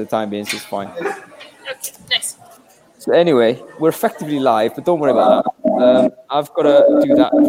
the time being, so it's fine. Okay, nice. So anyway, we're effectively live, but don't worry about that. I've got to do that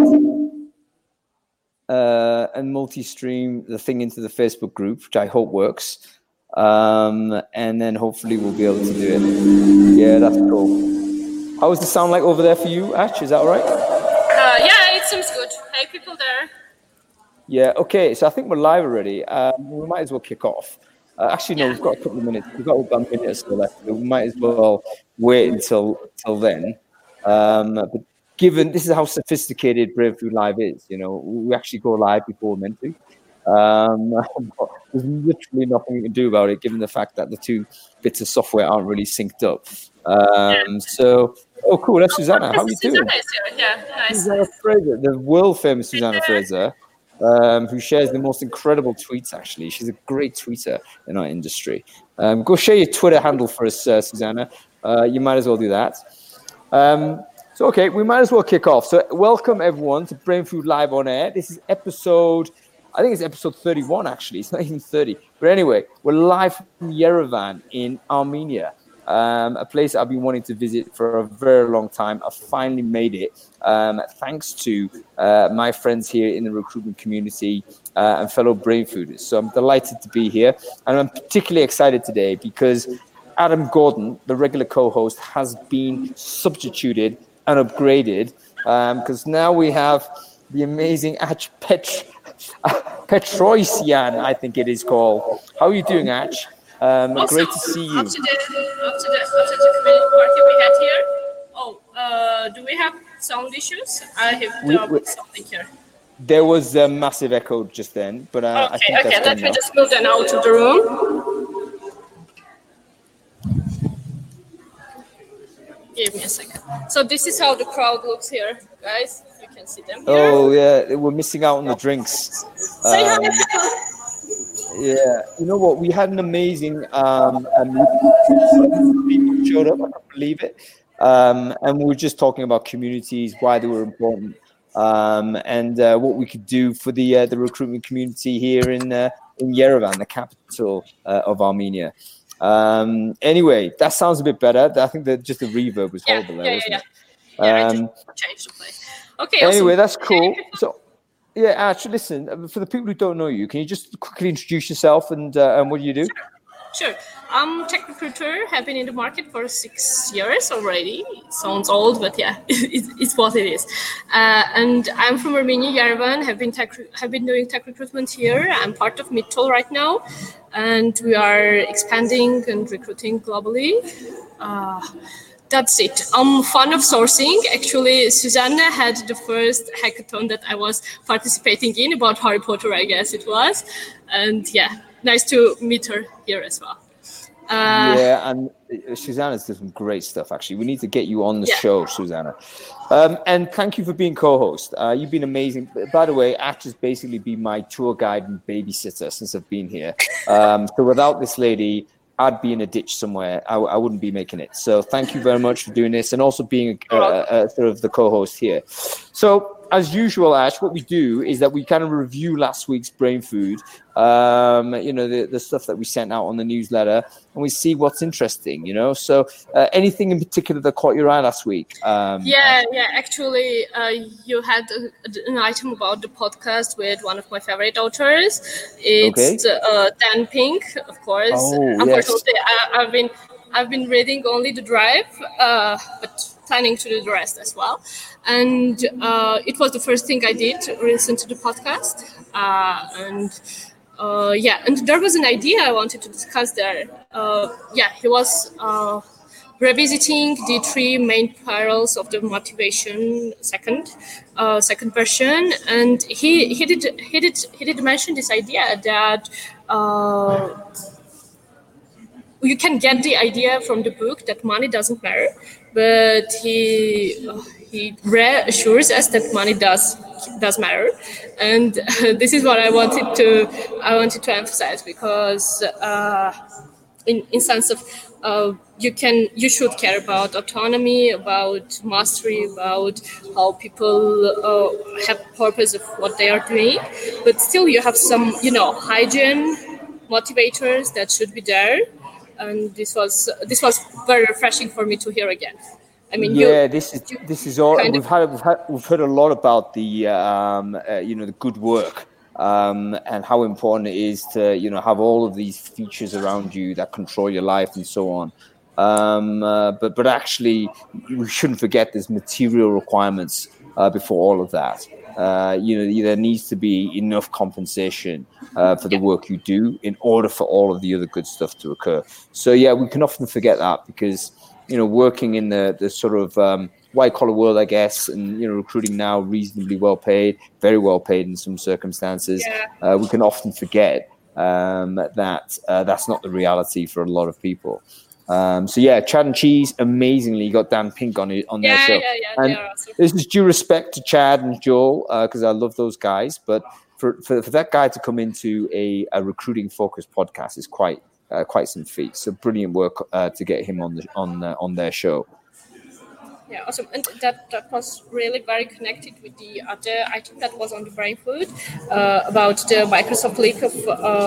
first. And multi-stream the thing into the Facebook group, which I hope works. And then hopefully we'll be able to do it. Yeah, that's cool. How does the sound like over there for you, Ash? Is that all right? Yeah, it seems good. Hey, people there. Yeah, okay. So I think we're live already. We might as well kick off. Actually, no, we've got a couple of minutes. We've got about a minute or so left. We might as well wait until then. But given this is how sophisticated Brave Food Live is, we actually go live before we're meant to. There's literally nothing you can do about it, given the fact that the two bits of software aren't really synced up. So, cool. That's Susanna. How are you doing? Yeah, nice. Susanna Fraser, the world famous Susanna Fraser, who shares the most incredible tweets. Actually, she's a great tweeter in our industry. Go share your Twitter handle for us, Susanna. You might as well do that. So, okay, we might as well kick off. So, welcome everyone to Brain Food Live on Air. This is episode 31, actually. It's not even 30. But anyway, we're live from Yerevan in Armenia, a place I've been wanting to visit for a very long time. I finally made it, thanks to my friends here in the recruitment community and fellow brain fooders. So I'm delighted to be here. And I'm particularly excited today because Adam Gordon, the regular co-host, has been substituted and upgraded because now we have the amazing Ach Petroisian, I think it is called. How are you doing, Ach? Great to see you. After the community party we had here, do we have sound issues? I have something here. There was a massive echo just then, but I think that's let me just move then out of the room. Give me a second. So this is how the crowd looks here, guys. You can see them here. Oh, yeah. We're missing out on the drinks. Say hi. Yeah. You know what? We had an amazing people showed up. I can't believe it. And we were just talking about communities, why they were important, and what we could do for the recruitment community here in Yerevan, the capital of Armenia. Anyway, that sounds a bit better. I think that just the reverb was horrible there, wasn't it? I just changed the place. Okay. Anyway, that's cool. So, actually, listen, for the people who don't know you, can you just quickly introduce yourself and what do you do? Sure. I'm tech recruiter. Have been in the market for 6 years already. Sounds old, but yeah, it's what it is. And I'm from Armenia, Yerevan. Have been doing tech recruitment here. I'm part of Midtoll right now, and we are expanding and recruiting globally. That's it. I'm fond of sourcing. Actually, Susanna had the first hackathon that I was participating in about Harry Potter, I guess it was. And yeah, nice to meet her here as well. And Susanna's done some great stuff, actually. We need to get you on the show, Susanna. And thank you for being co-host. You've been amazing. By the way, Ash has basically been my tour guide and babysitter since I've been here. So without this lady, I'd be in a ditch somewhere. I wouldn't be making it. So thank you very much for doing this and also being sort of the co-host here. So as usual, Ash, what we do is that we kind of review last week's brain food, the stuff that we sent out on the newsletter, and we see what's interesting, So anything in particular that caught your eye last week? Actually, you had an item about the podcast with one of my favorite authors. It's Dan Pink, of course. Unfortunately, yes. I've been reading only The Drive, but planning to do the rest as well. And it was the first thing I did to listen to the podcast. And there was an idea I wanted to discuss there. He was revisiting the three main pillars of the motivation second version, and he did mention this idea that you can get the idea from the book that money doesn't matter, but he reassures us that money does matter, and this is what I wanted to emphasize, because in sense of you should care about autonomy, about mastery, about how people have purpose of what they are doing, but still you have some hygiene motivators that should be there. and this was very refreshing for me to hear again. I mean, this is all we've heard a lot about the the good work and how important it is to have all of these features around you that control your life and so on. But actually, we shouldn't forget there's material requirements before all of that. There needs to be enough compensation for the work you do in order for all of the other good stuff to occur. So we can often forget that because working in the sort of white collar world, I guess, and recruiting now reasonably well paid, very well paid in some circumstances. We can often forget that that's not the reality for a lot of people. Chad and Cheese, amazingly got Dan Pink on their show. And awesome. This is due respect to Chad and Joel because I love those guys. But for that guy to come into a recruiting focused podcast is quite some feat. So brilliant work to get him on their show. Yeah, awesome. And that was really very connected with the other item that was on the Brain Food about the Microsoft leak of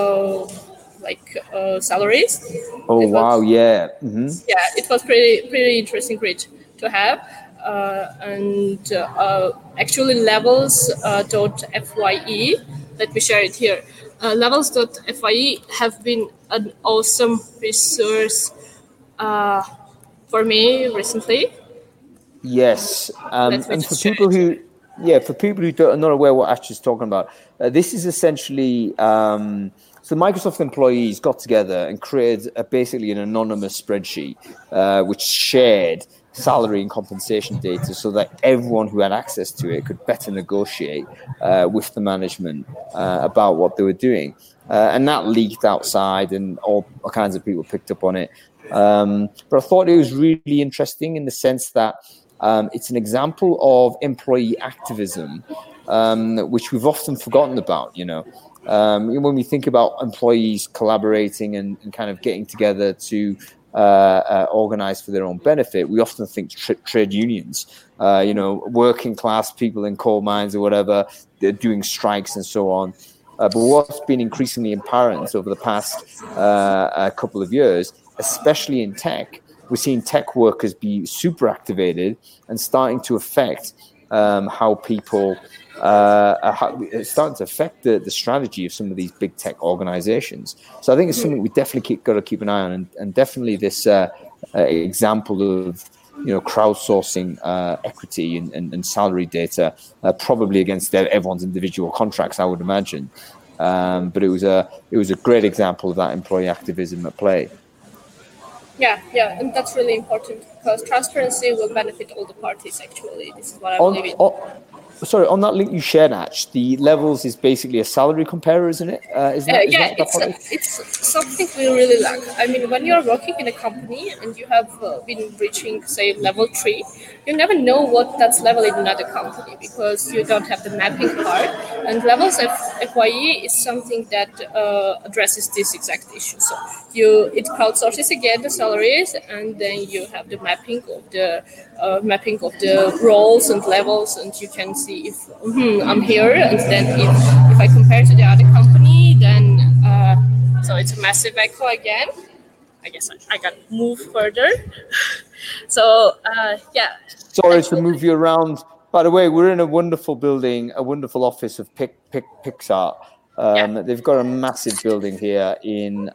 salaries. Wow! Yeah. Mm-hmm. Yeah, it was pretty interesting read to have. Actually, levels.fye. Let me share it here. Levels.fye have been an awesome resource for me recently. Yes, and for people who are not aware what Ash is talking about, this is essentially so Microsoft employees got together and created basically an anonymous spreadsheet which shared salary and compensation data so that everyone who had access to it could better negotiate with the management about what they were doing. And that leaked outside and all kinds of people picked up on it. But I thought it was really interesting in the sense that it's an example of employee activism, which we've often forgotten about, when we think about employees collaborating and kind of getting together to organize for their own benefit, we often think trade unions, working class people in coal mines or whatever, they're doing strikes and so on. But what's been increasingly apparent over the past couple of years, especially in tech, we're seeing tech workers be super activated and starting to affect how people starting to affect the strategy of some of these big tech organizations. So I think it's something we definitely got to keep an eye on, and definitely this example of crowdsourcing equity and salary data, probably against everyone's individual contracts, I would imagine. But it was a great example of that employee activism at play. Yeah, and that's really important because transparency will benefit all the parties. Actually, this is what I believe in. Sorry, on that link you shared, Ash, the levels is basically a salary comparer, isn't it? It's something we really lack. I mean, when you're working in a company and you have been reaching, say, level 3, you never know what that's level in another company because you don't have the mapping part. And levels of FYE is something that addresses this exact issue. So it crowdsources again the salaries, and then you have the mapping of the roles and levels, and you can see if I'm here, and then if I compare to the other company, then so it's a massive echo again. I guess I can move further. So Sorry to move you around. By the way, we're in a wonderful building, a wonderful office of Pixar. They've got a massive building here in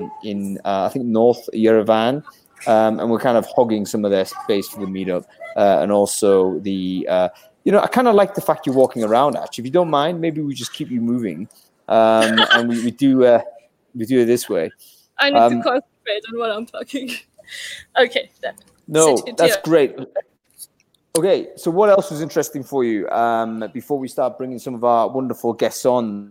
I think North Yerevan. And we're kind of hogging some of their space for the meetup, and also I kind of like the fact you're walking around. Actually, if you don't mind, maybe we just keep you moving, and we do it this way. I need to concentrate on what I'm talking. Okay, then. No, that's great. Okay, so what else was interesting for you before we start bringing some of our wonderful guests on?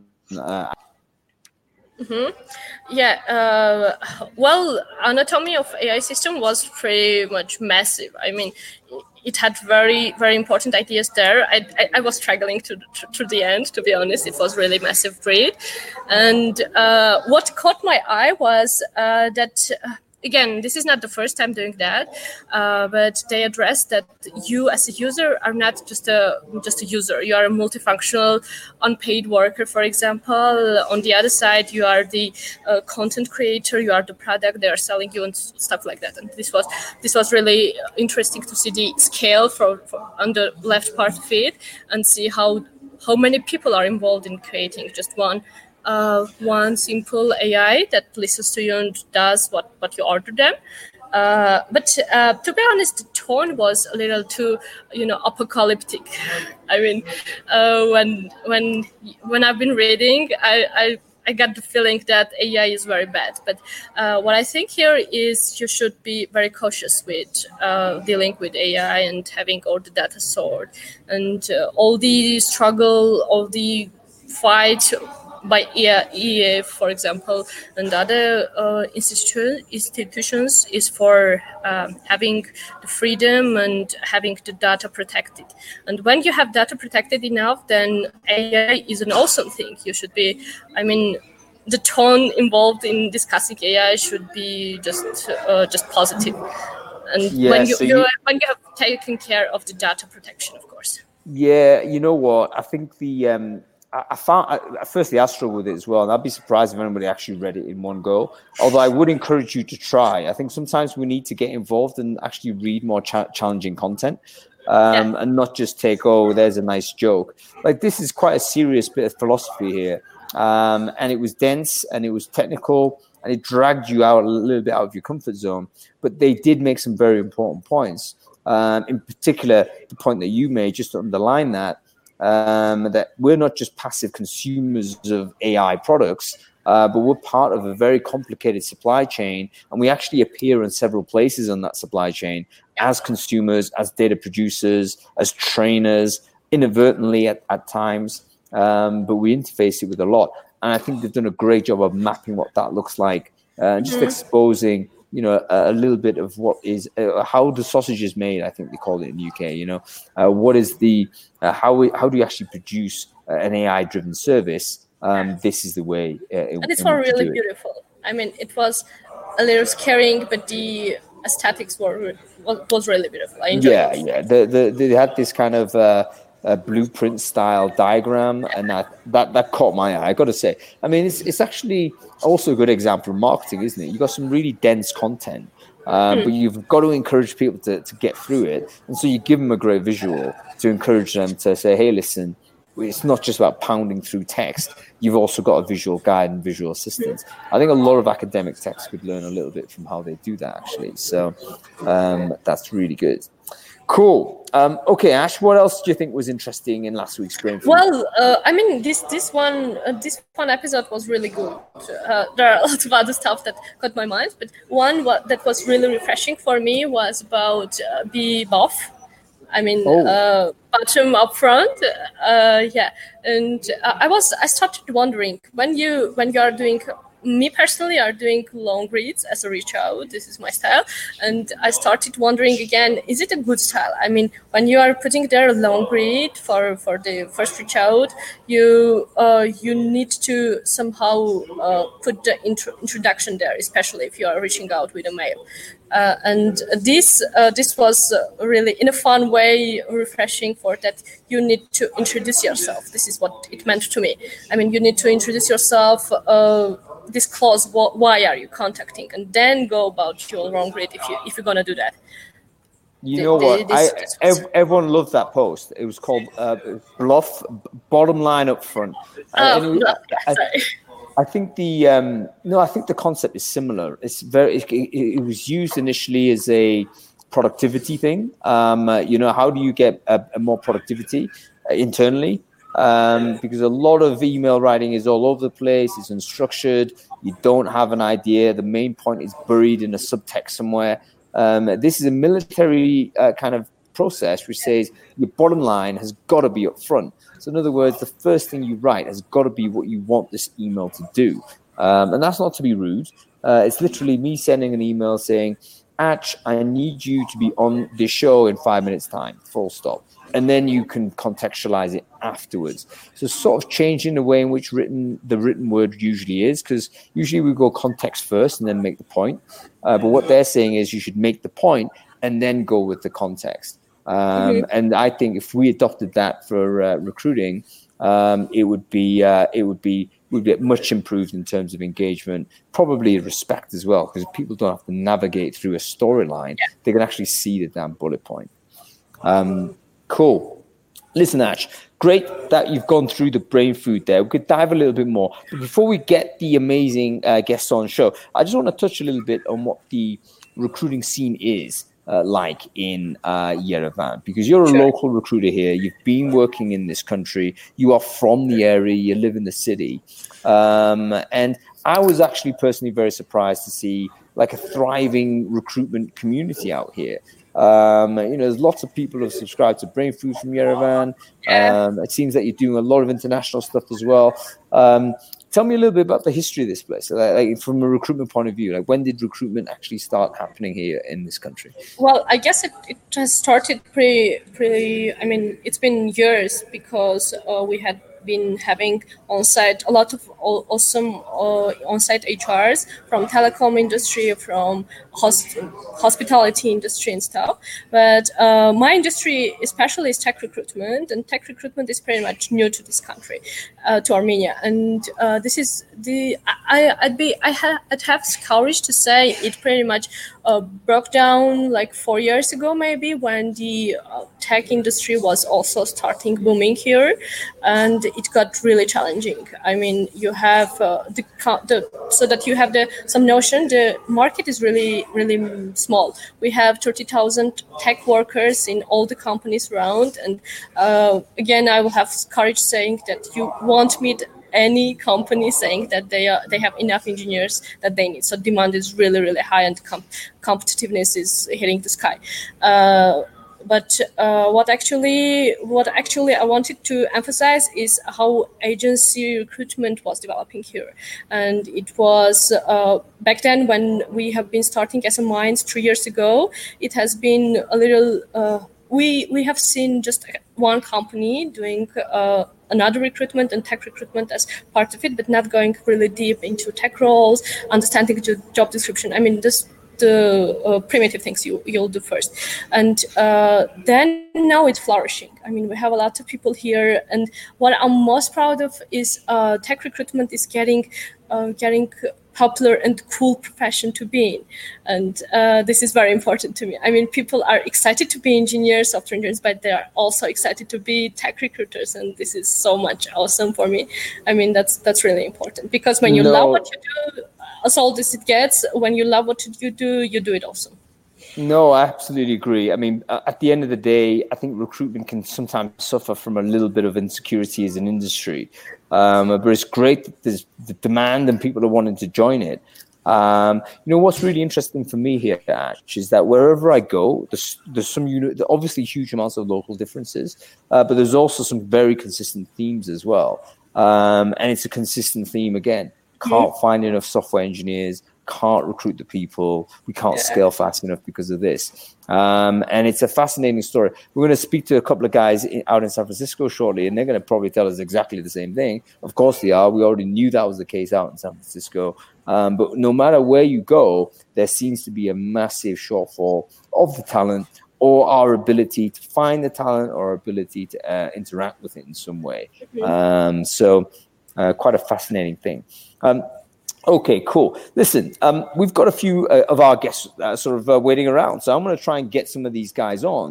Anatomy of AI system was pretty much massive. I mean, it had very, very important ideas there. I was struggling to the end, to be honest. It was really massive read. And what caught my eye was that again, this is not the first time doing that, but they address that you as a user are not just a user. You are a multifunctional unpaid worker, for example. On the other side, you are the content creator. You are the product they are selling you and stuff like that. And this was really interesting to see the scale for on the left part of it, and see how many people are involved in creating just one simple AI that listens to you and does what you order them. But to be honest, the tone was a little too, apocalyptic. I mean, when I've been reading, I got the feeling that AI is very bad. But what I think here is you should be very cautious with dealing with AI and having all the data stored, and all the struggle, all the fight by EA, for example, and other institutions is for having the freedom and having the data protected. And when you have data protected enough, then AI is an awesome thing. You should be, the tone involved in discussing AI should be just positive. And when you have taken care of the data protection, of course. Yeah, you know what? I think firstly, I struggle with it as well, and I'd be surprised if anybody actually read it in one go. Although I would encourage you to try. I think sometimes we need to get involved and actually read more challenging content, and not just take, there's a nice joke. Like, this is quite a serious bit of philosophy here, and it was dense and it was technical and it dragged you out a little bit out of your comfort zone. But they did make some very important points. In particular, the point that you made, just to underline that we're not just passive consumers of AI products, but we're part of a very complicated supply chain, and we actually appear in several places on that supply chain as consumers, as data producers, as trainers, inadvertently at times, but we interface it with a lot. And I think they've done a great job of mapping what that looks like, and just exposing a little bit of what is how the sausage is made. I think they call it in the UK. What is the how do you actually produce an AI-driven service? This is the way. And it's all really beautiful. I mean, it was a little scaring, but the aesthetics was really beautiful. I enjoyed it. Yeah. They had this kind of blueprint style diagram, and that caught my eye, I got to say. I mean, it's actually also a good example of marketing, isn't it? You've got some really dense content, but you've got to encourage people to get through it, and so you give them a great visual to encourage them to say, hey, listen, it's not just about pounding through text. You've also got a visual guide and visual assistance. I think a lot of academic texts could learn a little bit from how they do that, actually. So that's really good. Cool. Okay, Ash, what else do you think was interesting in last week's Brain Food? Well, this one episode was really good. There are a lot of other stuff that caught my mind, but one that was really refreshing for me was about the BOF. Bottom up front. And I started wondering when you are doing. Me personally are doing long reads as a reach out. This is my style. And I started wondering again, is it a good style? I mean, when you are putting there a long read for the first reach out, you need to somehow put the introduction there, especially if you are reaching out with a mail. And this was really, in a fun way, refreshing for that. You need to introduce yourself. This is what it meant to me. I mean, you need to introduce yourself, disclose why are you contacting, and then go about your long read if you're gonna do that. Everyone loved that post. It was called Bluff, bottom line up front. I think the concept is similar. It's it was used initially as a productivity thing. How do you get a more productivity internally? Because a lot of email writing is all over the place. It's unstructured. You don't have an idea. The main point is buried in a subtext somewhere. This is a military kind of process which says your bottom line has got to be up front. So in other words, the first thing you write has got to be what you want this email to do. And that's not to be rude. It's literally me sending an email saying, Ash, I need you to be on this show in 5 minutes time, full stop. and then you can contextualize it afterwards. So sort of changing the way in which the written word usually is, because usually we go context first and then make the point. But what they're saying is you should make the point and then go with the context. And I think if we adopted that for recruiting, it would be much improved in terms of engagement, probably respect as well, because people don't have to navigate through a storyline. They can actually see the damn bullet point. Cool. Listen, Ash, great that you've gone through the brain food there. We could dive a little bit more. But before we get the amazing guests on the show, I just want to touch a little bit on what the recruiting scene is like in Yerevan, because you're a local recruiter here. You've been working in this country. You are from the area. You live in the city. And I was actually personally very surprised to see like a thriving recruitment community out here. There's lots of people who have subscribed to Brain Food from Yerevan. It seems that you're doing a lot of international stuff as well. Tell me a little bit about the history of this place, like from a recruitment point of view. Like, when did recruitment actually start happening here in this country? Well, I guess it has started pretty. I mean, it's been years, because we had been having a lot of awesome on-site HRs from telecom industry, from hospitality industry and stuff. But my industry especially is tech recruitment, and tech recruitment is pretty much new to this country, to Armenia. And this is I'd have courage to say it pretty much broke down like 4 years ago, maybe, when the tech industry was also starting booming here, and it got really challenging. I mean, you have some notion. The market is really, really small. We have 30,000 tech workers in all the companies around, and again, I will have courage saying that you won't meet any company saying that they have enough engineers that they need. So demand is really, really high, and competitiveness is hitting the sky. But what actually I wanted to emphasize is how agency recruitment was developing here. And it was back then, when we have been starting SM Minds 3 years ago, it has been a little, we have seen just one company doing another recruitment and tech recruitment as part of it, but not going really deep into tech roles, understanding the job description. I mean, the primitive things you'll do first, and then now it's flourishing. I mean, we have a lot of people here, and what I'm most proud of is tech recruitment is getting popular and cool profession to be in, and this is very important to me. I mean, people are excited to be engineers, software engineers, but they are also excited to be tech recruiters, and this is so much awesome for me. I mean, that's really important, because when you love what you do, as old as it gets, when you love what you do it awesome. No, I absolutely agree. I mean, at the end of the day, I think recruitment can sometimes suffer from a little bit of insecurity as an industry. But it's great that there's the demand and people are wanting to join it. What's really interesting for me here, Ash, is that wherever I go, there's some obviously huge amounts of local differences, but there's also some very consistent themes as well. And it's a consistent theme again. Can't find enough software engineers, can't recruit the people, we can't scale fast enough because of this. And it's a fascinating story. We're going to speak to a couple of guys out in San Francisco shortly, and they're going to probably tell us exactly the same thing. Of course they are. We already knew that was the case out in San Francisco. But no matter where you go, there seems to be a massive shortfall of the talent, or our ability to find the talent, or our ability to interact with it in some way. So quite a fascinating thing. Okay, cool. Listen, we've got a few of our guests waiting around, so I'm going to try and get some of these guys on.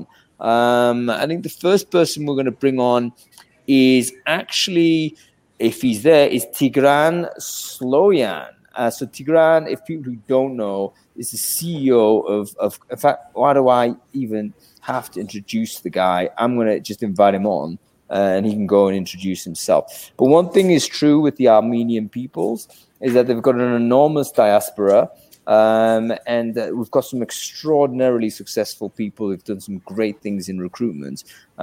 I think the first person we're going to bring on is actually, if he's there, is Tigran Sloyan. So Tigran, if people who don't know, is the CEO of. In fact, why do I even have to introduce the guy? I'm going to just invite him on, and he can go and introduce himself. But one thing is true with the Armenian peoples is that they've got an enormous diaspora, and we've got some extraordinarily successful people who've done some great things in recruitment.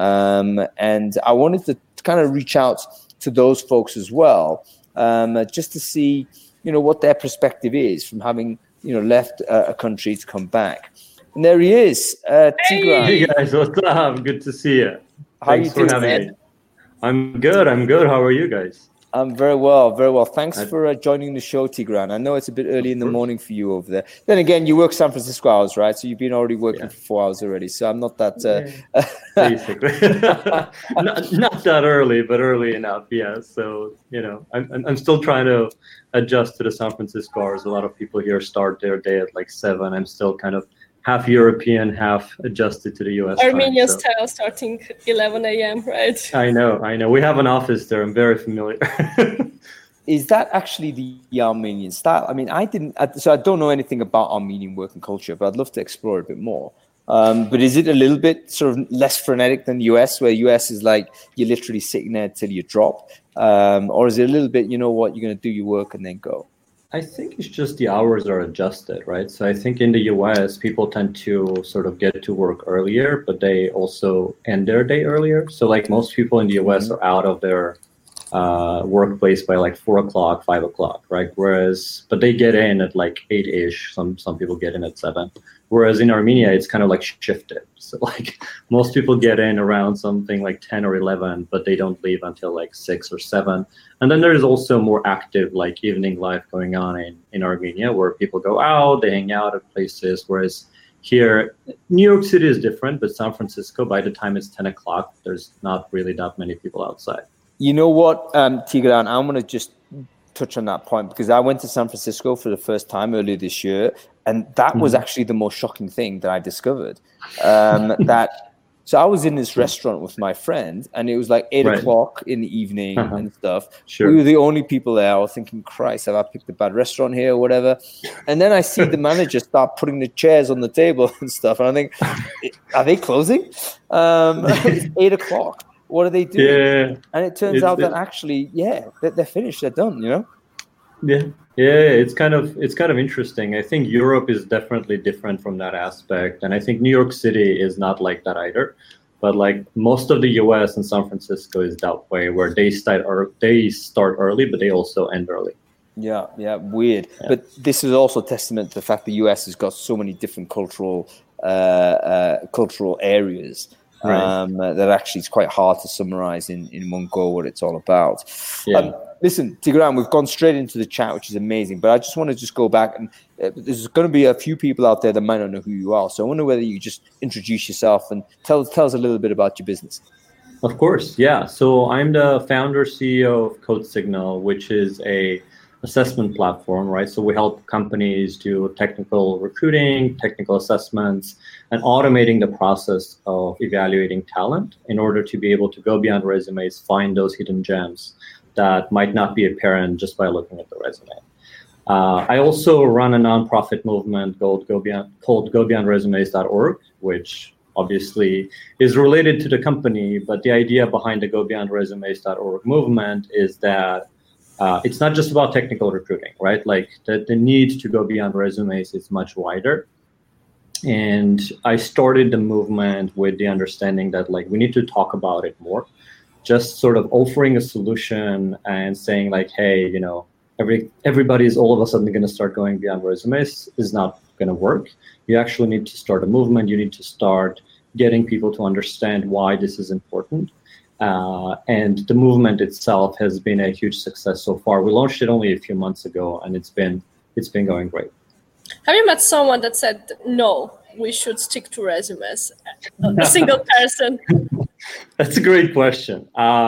And I wanted to kind of reach out to those folks as well, just to see, what their perspective is from having, left a country to come back. And there he is, Tigran. Hey guys, what's up? Good to see you. How Thanks for having me. I'm good. How are you guys? I'm very well, very well. Thanks for joining the show, Tigran. I know it's a bit early in the morning for you over there. Then again, you work San Francisco hours, right? So you've been already working for 4 hours already. So I'm not that... Basically. not that early, but early enough, yeah. So, I'm still trying to adjust to the San Francisco hours. A lot of people here start their day at like 7. I'm still kind of half European, half adjusted to the US Armenian time, style starting 11 a.m., right? I know. We have an office there. I'm very familiar. Is that actually the Armenian style? I mean, I don't know anything about Armenian working culture, but I'd love to explore it a bit more. But is it a little bit sort of less frenetic than the US, where US is like you're literally sitting there till you drop? Or is it a little bit, you know what, you're going to do your work and then go? I think it's just the hours are adjusted, right? So I think in the US, people tend to sort of get to work earlier, but they also end their day earlier. So like most people in the US are out of their workplace by like 4 o'clock, 5 o'clock, right? But they get in at like 8-ish. Some people get in at 7. Whereas in Armenia, it's kind of like shifted. So like most people get in around something like 10 or 11, but they don't leave until like 6 or 7. And then there's also more active like evening life going on in Armenia, where people go out, they hang out at places. Whereas here, New York City is different, but San Francisco, by the time it's 10 o'clock, there's not really that many people outside. You know what, Tigran, I'm going to just touch on that point, because I went to San Francisco for the first time earlier this year, and that was actually the most shocking thing that I discovered. So I was in this restaurant with my friend, and it was like 8 o'clock in the evening and stuff. Sure. We were the only people there. I was thinking, Christ, have I picked a bad restaurant here or whatever? And then I see the manager start putting the chairs on the table and stuff, and I think, are they closing? It's 8 o'clock. What are they doing? Yeah. And it turns out that actually, they're finished. They're done, you know? Yeah. It's kind of interesting. I think Europe is definitely different from that aspect. And I think New York City is not like that either. But like most of the US and San Francisco is that way, where they start early, but they also end early. Yeah, weird. Yeah. But this is also testament to the fact the US has got so many different cultural areas. That actually it's quite hard to summarize in one go what it's all about. Listen, Tigran, we've gone straight into the chat, which is amazing, but I just want to go back, and there's going to be a few people out there that might not know who you are. So I wonder whether you just introduce yourself and tell us a little bit about your business. Of course, yeah. So I'm the founder, CEO of CodeSignal, which is a assessment platform, right? So we help companies do technical recruiting, technical assessments, and automating the process of evaluating talent in order to be able to go beyond resumes, find those hidden gems that might not be apparent just by looking at the resume. I also run a nonprofit movement called GoBeyondResumes.org, which obviously is related to the company, but the idea behind the GoBeyondResumes.org movement is that it's not just about technical recruiting, right? Like the need to go beyond resumes is much wider. And I started the movement with the understanding that like we need to talk about it more. Just sort of offering a solution and saying like, hey, you know, everybody's all of a sudden going to start going beyond resumes is not going to work. You actually need to start a movement. You need to start getting people to understand why this is important. And the movement itself has been a huge success so far. We launched it only a few months ago, and it's been going great. Have you met someone that said, no, we should stick to resumes? A single person? That's a great question.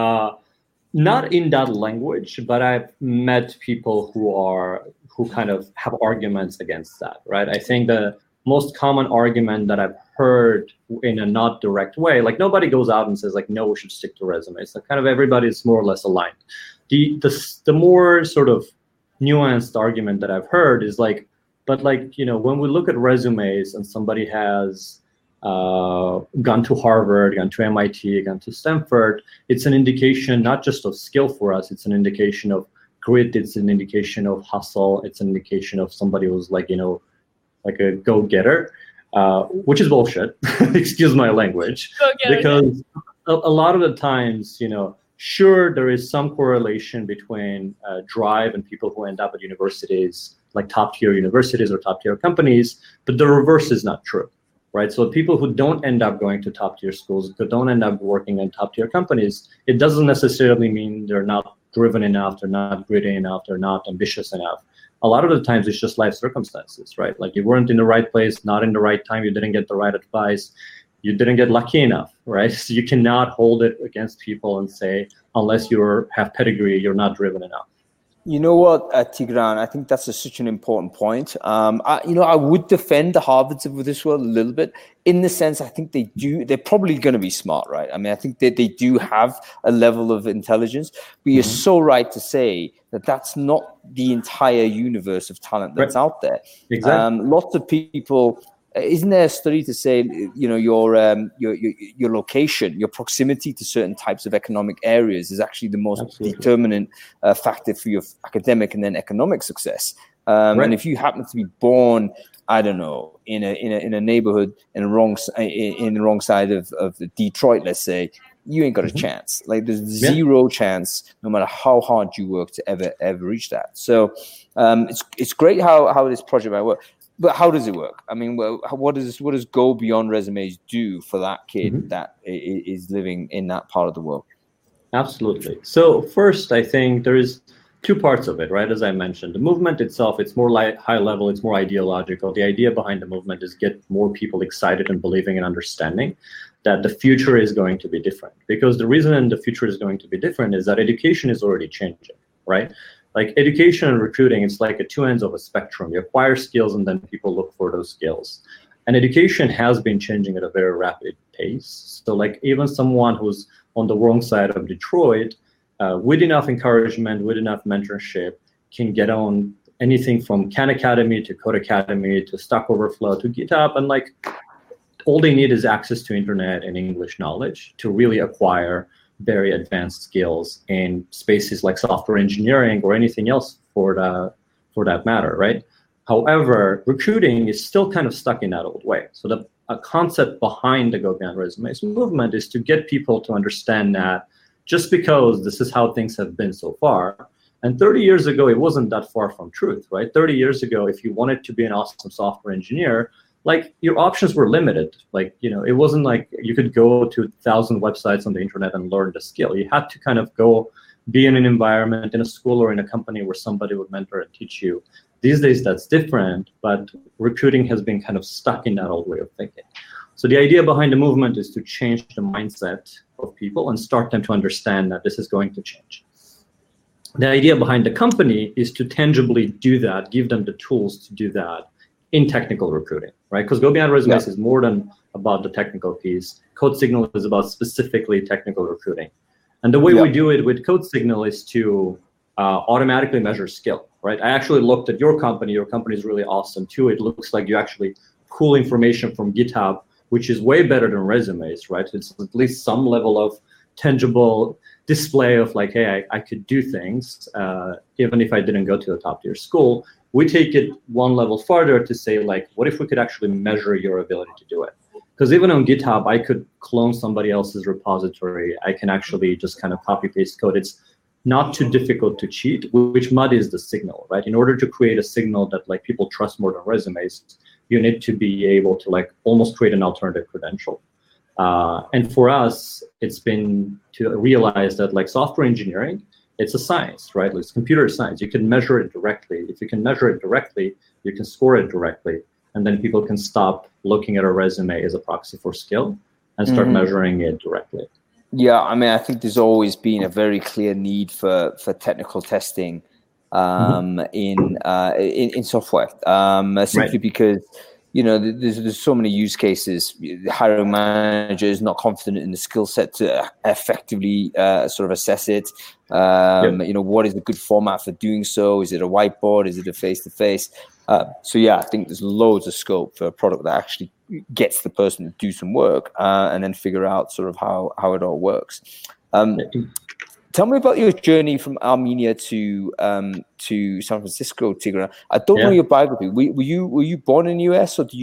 Not in that language, but I've met people who kind of have arguments against that, right? I think the most common argument that I've heard in a not direct way, like nobody goes out and says like, no, we should stick to resumes. Like kind of everybody's more or less aligned. The more sort of nuanced argument that I've heard is like, but like, you know, when we look at resumes and somebody has gone to Harvard, gone to MIT, gone to Stanford, it's an indication not just of skill for us, it's an indication of grit, it's an indication of hustle, it's an indication of somebody who's like, you know, like a go-getter, which is bullshit, excuse my language, because a lot of the times, you know, sure, there is some correlation between drive and people who end up at universities, like top-tier universities or top-tier companies, but the reverse is not true, right? So people who don't end up going to top tier schools, who don't end up working in top tier companies, it doesn't necessarily mean they're not driven enough, they're not gritty enough, they're not ambitious enough. A lot of the times it's just life circumstances, right? Like you weren't in the right place, not in the right time, you didn't get the right advice, you didn't get lucky enough, right? So you cannot hold it against people and say, unless you have pedigree, you're not driven enough. You know what, Tigran, I think that's such an important point. I would defend the Harvards of this world a little bit in the sense I think they're probably going to be smart, right? I mean, I think that they do have a level of intelligence, but you're so right to say that that's not the entire universe of talent that's out there. Exactly. Lots of people... Isn't there a study to say, your location, your proximity to certain types of economic areas is actually the most determinant factor for your academic and then economic success? And if you happen to be born, I don't know, in a neighborhood in the wrong side of Detroit, let's say, you ain't got a chance. Like there's zero chance, no matter how hard you work, to ever reach that. So it's great how this project might work. But how does it work? I mean, what does Go Beyond Resumes do for that kid that is living in that part of the world? Absolutely. So first, I think there is two parts of it, right? As I mentioned, the movement itself, it's more high level, it's more ideological. The idea behind the movement is get more people excited and believing and understanding that the future is going to be different. Because the reason the future is going to be different is that education is already changing, right? Like education and recruiting, it's like at two ends of a spectrum. You acquire skills and then people look for those skills. And education has been changing at a very rapid pace. So like even someone who's on the wrong side of Detroit, with enough encouragement, with enough mentorship, can get on anything from Khan Academy to Code Academy to Stack Overflow to GitHub. And like all they need is access to internet and English knowledge to really acquire very advanced skills in spaces like software engineering or anything else for that matter, right? However, recruiting is still kind of stuck in that old way. So the concept behind the Go Beyond Resumes movement is to get people to understand that just because this is how things have been so far, and 30 years ago, it wasn't that far from truth, right? 30 years ago, if you wanted to be an awesome software engineer, like your options were limited. Like, it wasn't like you could go to 1,000 websites on the internet and learn the skill. You had to kind of go be in an environment, in a school or in a company where somebody would mentor and teach you. These days, that's different, but recruiting has been kind of stuck in that old way of thinking. So the idea behind the movement is to change the mindset of people and start them to understand that this is going to change. The idea behind the company is to tangibly do that, give them the tools to do that in technical recruiting, right? Because Go Beyond Resumes is more than about the technical piece. CodeSignal is about specifically technical recruiting. And the way we do it with CodeSignal is to automatically measure skill, right? I actually looked at your company. Your company is really awesome too. It looks like you actually pull information from GitHub, which is way better than resumes, right? It's at least some level of tangible display of like, hey, I could do things, even if I didn't go to a top tier school. We take it one level farther to say, like, what if we could actually measure your ability to do it? Because even on GitHub, I could clone somebody else's repository. I can actually just kind of copy paste code. It's not too difficult to cheat, which muddies the signal, right? In order to create a signal that like people trust more than resumes, you need to be able to like almost create an alternative credential. And for us, it's been to realize that like software engineering, it's a science, right? It's computer science. You can measure it directly. If you can measure it directly, you can score it directly. And then people can stop looking at a resume as a proxy for skill and start measuring it directly. Yeah, I mean, I think there's always been a very clear need for technical testing in software, simply because there's so many use cases. The hiring manager is not confident in the skill set to effectively sort of assess it. What is a good format for doing so? Is it a whiteboard? Is it a face-to-face? I think there's loads of scope for a product that actually gets the person to do some work and then figure out sort of how it all works. Tell me about your journey from Armenia to San Francisco, Tigran. I don't know your biography. Were you born in the US, or what's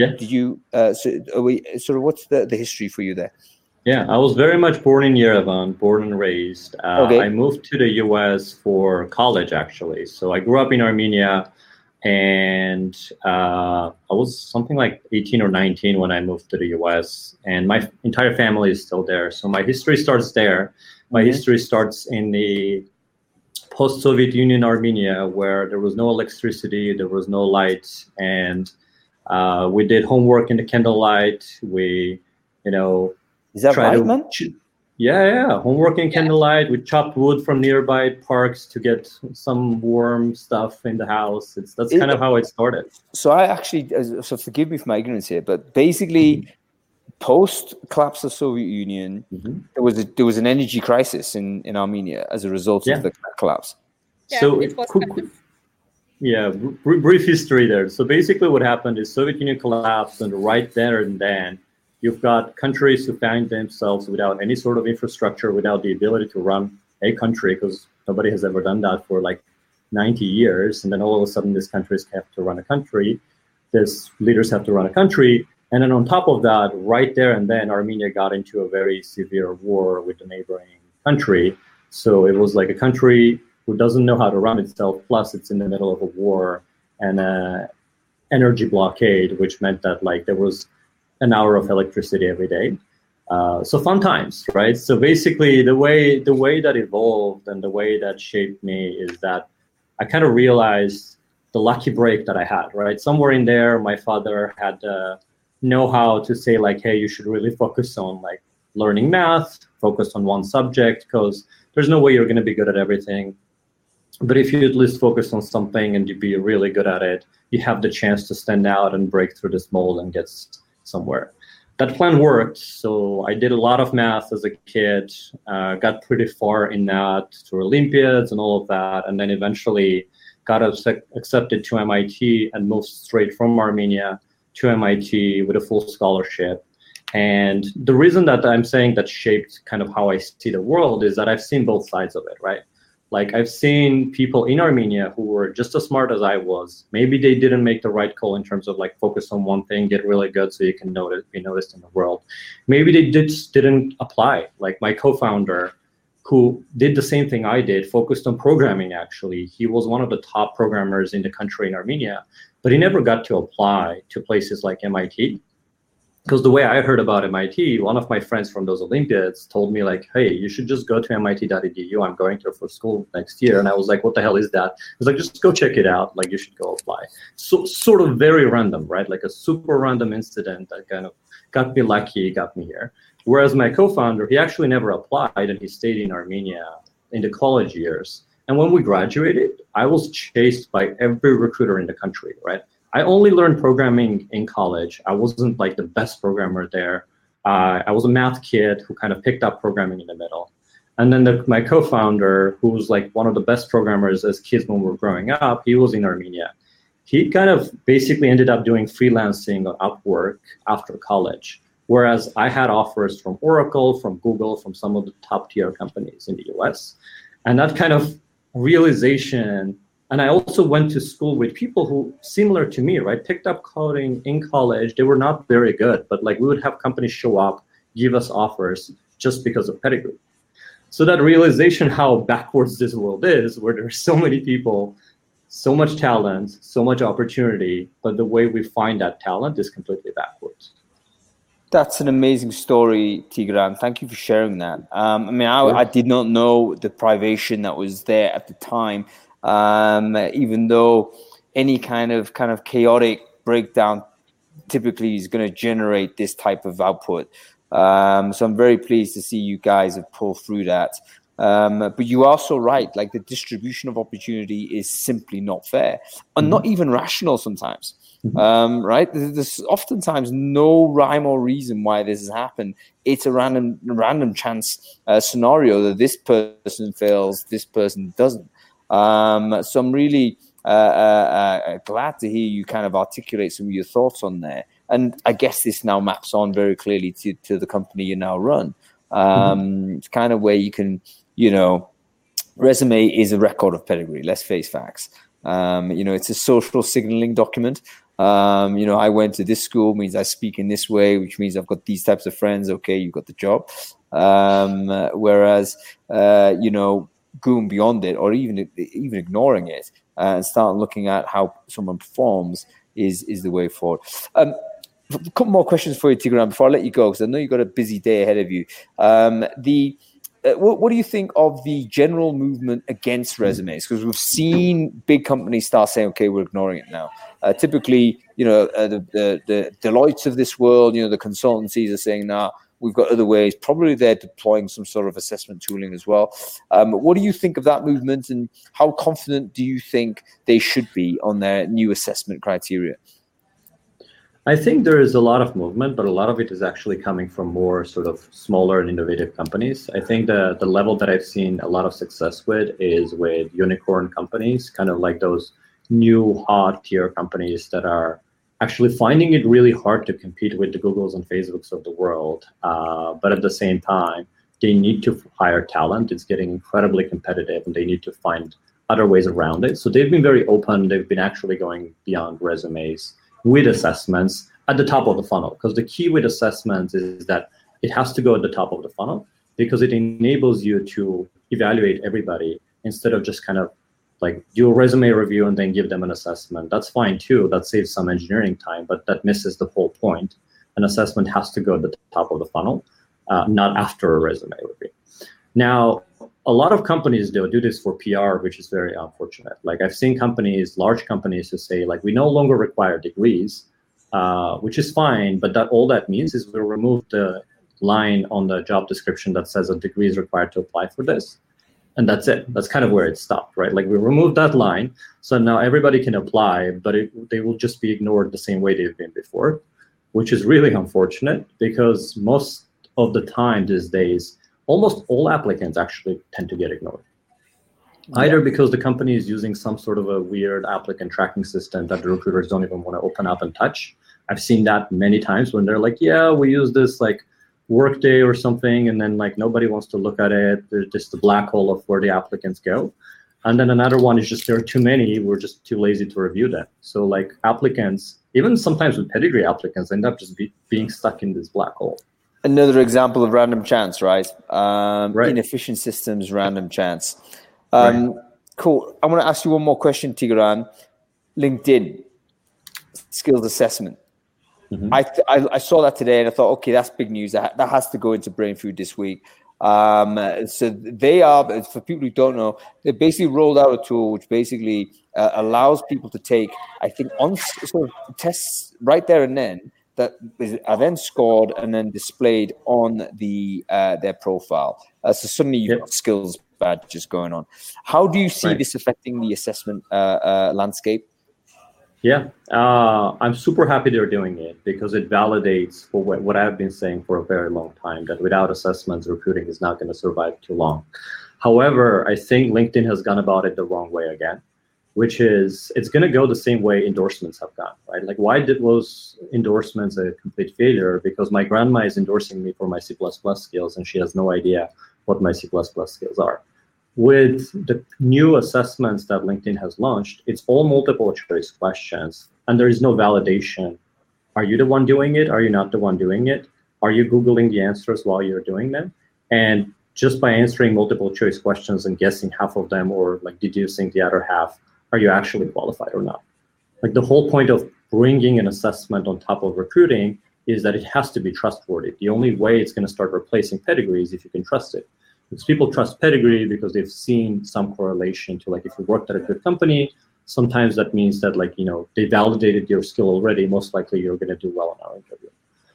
the history for you there? Yeah, I was very much born in Yerevan, born and raised. I moved to the US for college, actually. So I grew up in Armenia, And I was something like 18 or 19 when I moved to the US, and my entire family is still there. So my history starts there. My history starts in the post-Soviet Union Armenia, where there was no electricity, there was no light, and we did homework in the candlelight. We, is that right, man? Yeah. Homework in candlelight. We chopped wood from nearby parks to get some warm stuff in the house. That's kind of how it started. So I actually, so forgive me for my ignorance here, but basically, post collapse of Soviet Union, there was an energy crisis in Armenia as a result of the collapse. Yeah, so it was brief history there. So basically, what happened is Soviet Union collapsed, and right there and then, you've got countries who find themselves without any sort of infrastructure, without the ability to run a country, because nobody has ever done that for like 90 years. And then all of a sudden, these countries have to run a country. These leaders have to run a country. And then on top of that, right there and then, Armenia got into a very severe war with the neighboring country. So it was like a country who doesn't know how to run itself, plus it's in the middle of a war and an energy blockade, which meant that like there was an hour of electricity every day. So fun times, right? So basically the way that evolved and the way that shaped me is that I kind of realized the lucky break that I had, right? Somewhere in there, my father had know-how to say like, hey, you should really focus on like learning math, focus on one subject, because there's no way you're going to be good at everything. But if you at least focus on something and you be really good at it, you have the chance to stand out and break through this mold and get somewhere. That plan worked. So I did a lot of math as a kid, got pretty far in that through Olympiads and all of that, and then eventually got accepted to MIT and moved straight from Armenia to MIT with a full scholarship. And the reason that I'm saying that shaped kind of how I see the world is that I've seen both sides of it, right? Like I've seen people in Armenia who were just as smart as I was. Maybe they didn't make the right call in terms of like focus on one thing, get really good so you can be noticed in the world. Maybe they didn't apply. Like my co-founder who did the same thing I did, focused on programming actually. He was one of the top programmers in the country in Armenia, but he never got to apply to places like MIT. Because the way I heard about MIT, one of my friends from those Olympiads told me like, hey, you should just go to MIT.edu. I'm going there for school next year. And I was like, what the hell is that? He was like, just go check it out. Like, you should go apply. So sort of very random, right? Like a super random incident that kind of got me lucky, got me here. Whereas my co-founder, he actually never applied and he stayed in Armenia in the college years. And when we graduated, I was chased by every recruiter in the country, right? I only learned programming in college. I wasn't like the best programmer there. I was a math kid who kind of picked up programming in the middle. And then my co-founder, who was like one of the best programmers as kids when we were growing up, he was in Armenia. He kind of basically ended up doing freelancing on Upwork after college. Whereas I had offers from Oracle, from Google, from some of the top tier companies in the US. And that kind of realization. And I also went to school with people who, similar to me, right, picked up coding in college. They were not very good, but like we would have companies show up, give us offers just because of pedigree. So that realization how backwards this world is, where there's so many people, so much talent, so much opportunity, but the way we find that talent is completely backwards. That's an amazing story, Tigran. Thank you for sharing that. I did not know the privation that was there at the time. Even though any kind of chaotic breakdown typically is going to generate this type of output. So I'm very pleased to see you guys have pulled through that. But you are so right, like the distribution of opportunity is simply not fair and not even rational sometimes, right? There's oftentimes no rhyme or reason why this has happened. It's a random chance scenario that this person fails, this person doesn't. So I'm really glad to hear you kind of articulate some of your thoughts on there. And I guess this now maps on very clearly to the company you now run. It's kind of where you can, resume is a record of pedigree. Let's face facts. It's a social signaling document. I went to this school means I speak in this way, which means I've got these types of friends. Okay, you got the job. Whereas, going beyond it or even ignoring it and start looking at how someone performs is the way forward. A couple more questions for you, Tigran, before I let you go, because I know you've got a busy day ahead of you. What do you think of the general movement against resumes? Because we've seen big companies start saying, okay, we're ignoring it now. Typically, the Deloitte of this world, the consultancies are saying, nah, we've got other ways. Probably they're deploying some sort of assessment tooling as well. What do you think of that movement, and how confident do you think they should be on their new assessment criteria? I think there is a lot of movement, but a lot of it is actually coming from more sort of smaller and innovative companies. I think the level that I've seen a lot of success with is with unicorn companies, kind of like those new hot tier companies that are actually finding it really hard to compete with the Googles and Facebooks of the world. But at the same time, they need to hire talent. It's getting incredibly competitive, and they need to find other ways around it. So they've been very open. They've been actually going beyond resumes with assessments at the top of the funnel. Because the key with assessments is that it has to go at the top of the funnel, because it enables you to evaluate everybody instead of just kind of like do a resume review and then give them an assessment. That's fine too. That saves some engineering time, but that misses the whole point. An assessment has to go at the top of the funnel, not after a resume review. Now, a lot of companies do this for PR, which is very unfortunate. Like I've seen companies, large companies, who say like, we no longer require degrees, which is fine, but all that means is we'll remove the line on the job description that says a degree is required to apply for this. And that's it. That's kind of where it stopped, right? Like we removed that line, so now everybody can apply, but they will just be ignored the same way they've been before, which is really unfortunate, because most of the time these days, almost all applicants actually tend to get ignored. Either because the company is using some sort of a weird applicant tracking system that the recruiters don't even want to open up and touch. I've seen that many times when they're like, yeah, we use this like Workday or something, and then like nobody wants to look at it. There's just the black hole of where the applicants go. And then another one is just there are too many, we're just too lazy to review them. So like applicants, even sometimes with pedigree applicants, end up just being stuck in this black hole. Another example of random chance, right? Right. Inefficient systems, random chance. Right. Cool. I want to ask you one more question, Tigran. LinkedIn skills assessment. Mm-hmm. I saw that today and I thought, okay, that's big news. That has to go into Brain Food this week. So they are, for people who don't know, they basically rolled out a tool which basically allows people to take, I think, on sort of tests right there and then that are then scored and then displayed on their profile. So suddenly you've got skills badges going on. How do you see this affecting the assessment landscape? Yeah, I'm super happy they're doing it, because it validates for what I've been saying for a very long time, that without assessments, recruiting is not going to survive too long. However, I think LinkedIn has gone about it the wrong way again, which is it's going to go the same way endorsements have gone, right? Like, why was endorsements a complete failure? Because my grandma is endorsing me for my C++ skills, and she has no idea what my C++ skills are. With the new assessments that LinkedIn has launched, it's all multiple choice questions, and there is no validation. Are you the one doing it? Are you not the one doing it? Are you Googling the answers while you're doing them? And just by answering multiple choice questions and guessing half of them, or like deducing the other half, are you actually qualified or not? Like, the whole point of bringing an assessment on top of recruiting is that it has to be trustworthy. The only way it's going to start replacing pedigree is if you can trust it. Because people trust pedigree because they've seen some correlation to, like, if you worked at a good company, sometimes that means that, like, you know, they validated your skill already. Most likely you're going to do well in our interview.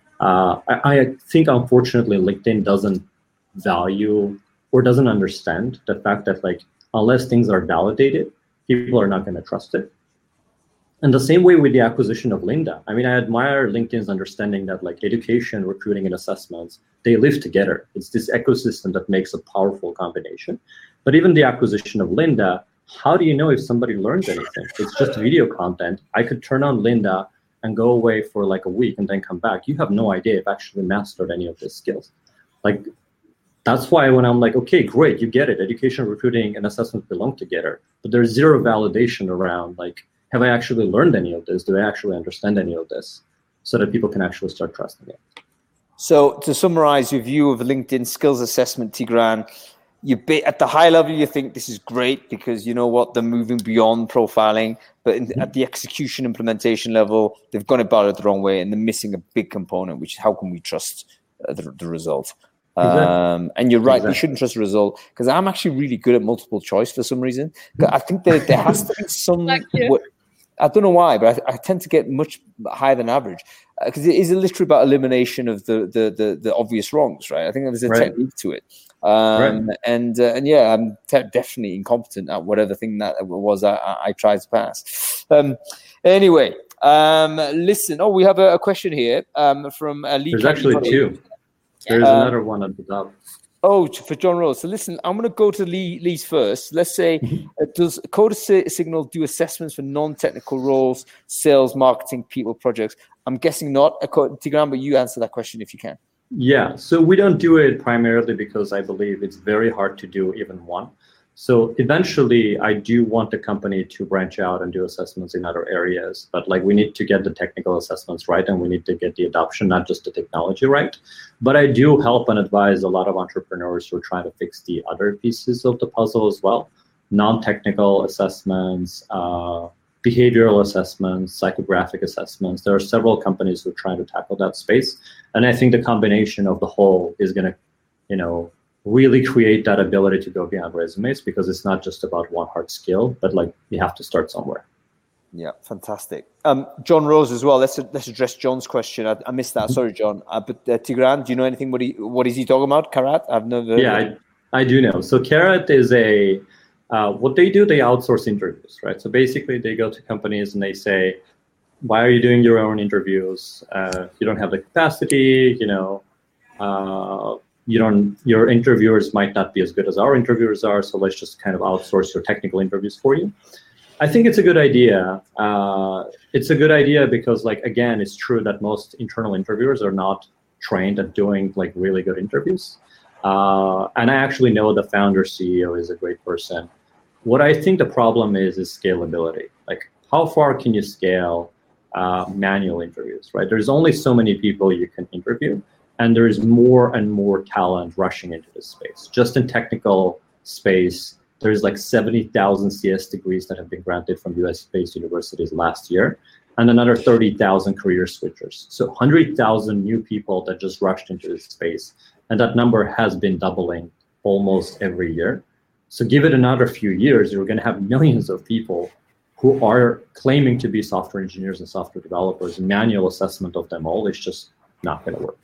I think, unfortunately, LinkedIn doesn't value or doesn't understand the fact that, like, unless things are validated, people are not going to trust it. And the same way with the acquisition of Lynda. I mean, I admire LinkedIn's understanding that, like, education, recruiting, and assessments, they live together. It's this ecosystem that makes a powerful combination. But even the acquisition of Lynda, how do you know if somebody learns anything? It's just video content. I could turn on Lynda and go away for like a week and then come back. You have no idea if I actually mastered any of these skills. Like, that's why when I'm like, okay, great, you get it. Education, recruiting, and assessment belong together. But there's zero validation around, like, have I actually learned any of this? Do I actually understand any of this? So that people can actually start trusting it. So to summarize your view of LinkedIn skills assessment, Tigran, at the high level, you think this is great because you know what, they're moving beyond profiling, but at the execution implementation level, they've gone about it the wrong way and they're missing a big component, which is how can we trust the result? Exactly. And you're right, we shouldn't trust the result because I'm actually really good at multiple choice for some reason. I think that there has to be some... I don't know why, but I tend to get much higher than average because it is literally about elimination of the obvious wrongs, right? I think there's a technique to it. And yeah, I'm definitely incompetent at whatever thing that was I tried to pass. Anyway, listen. Oh, we have a question here from Lee. There's actually two. There's another one at the top. Oh, for John Rose. So listen, I'm going to go to Lee's first. Let's say, does CodeSignal do assessments for non-technical roles, sales, marketing, people, projects? I'm guessing not. Tigran, but you answer that question if you can. Yeah, so we don't do it primarily because I believe it's very hard to do even one. So eventually, I do want the company to branch out and do assessments in other areas, but like we need to get the technical assessments right, and we need to get the adoption, not just the technology right. But I do help and advise a lot of entrepreneurs who are trying to fix the other pieces of the puzzle as well. Non-technical assessments, behavioral assessments, psychographic assessments. There are several companies who are trying to tackle that space. And I think the combination of the whole is going to, really create that ability to go beyond resumes, because it's not just about one hard skill, but like you have to start somewhere. Yeah, fantastic. John Rose as well. Let's address John's question. I missed that. Sorry, John. But Tigran, do you know anything? What is he talking about? Karat? I've never. Yeah, I do know. So Karat is what they do. They outsource interviews, right? So basically, they go to companies and they say, "Why are you doing your own interviews? You don't have the capacity. Your interviewers might not be as good as our interviewers are, so let's just kind of outsource your technical interviews for you." I think it's a good idea. It's a good idea because, like, again, it's true that most internal interviewers are not trained at doing like really good interviews. And I actually know the founder CEO is a great person. What I think the problem is scalability. Like, how far can you scale manual interviews, right? There's only so many people you can interview. And there is more and more talent rushing into this space. Just in technical space, there's like 70,000 CS degrees that have been granted from US-based universities last year, and another 30,000 career switchers. So 100,000 new people that just rushed into this space. And that number has been doubling almost every year. So give it another few years, you're going to have millions of people who are claiming to be software engineers and software developers. Manual assessment of them all is just not going to work.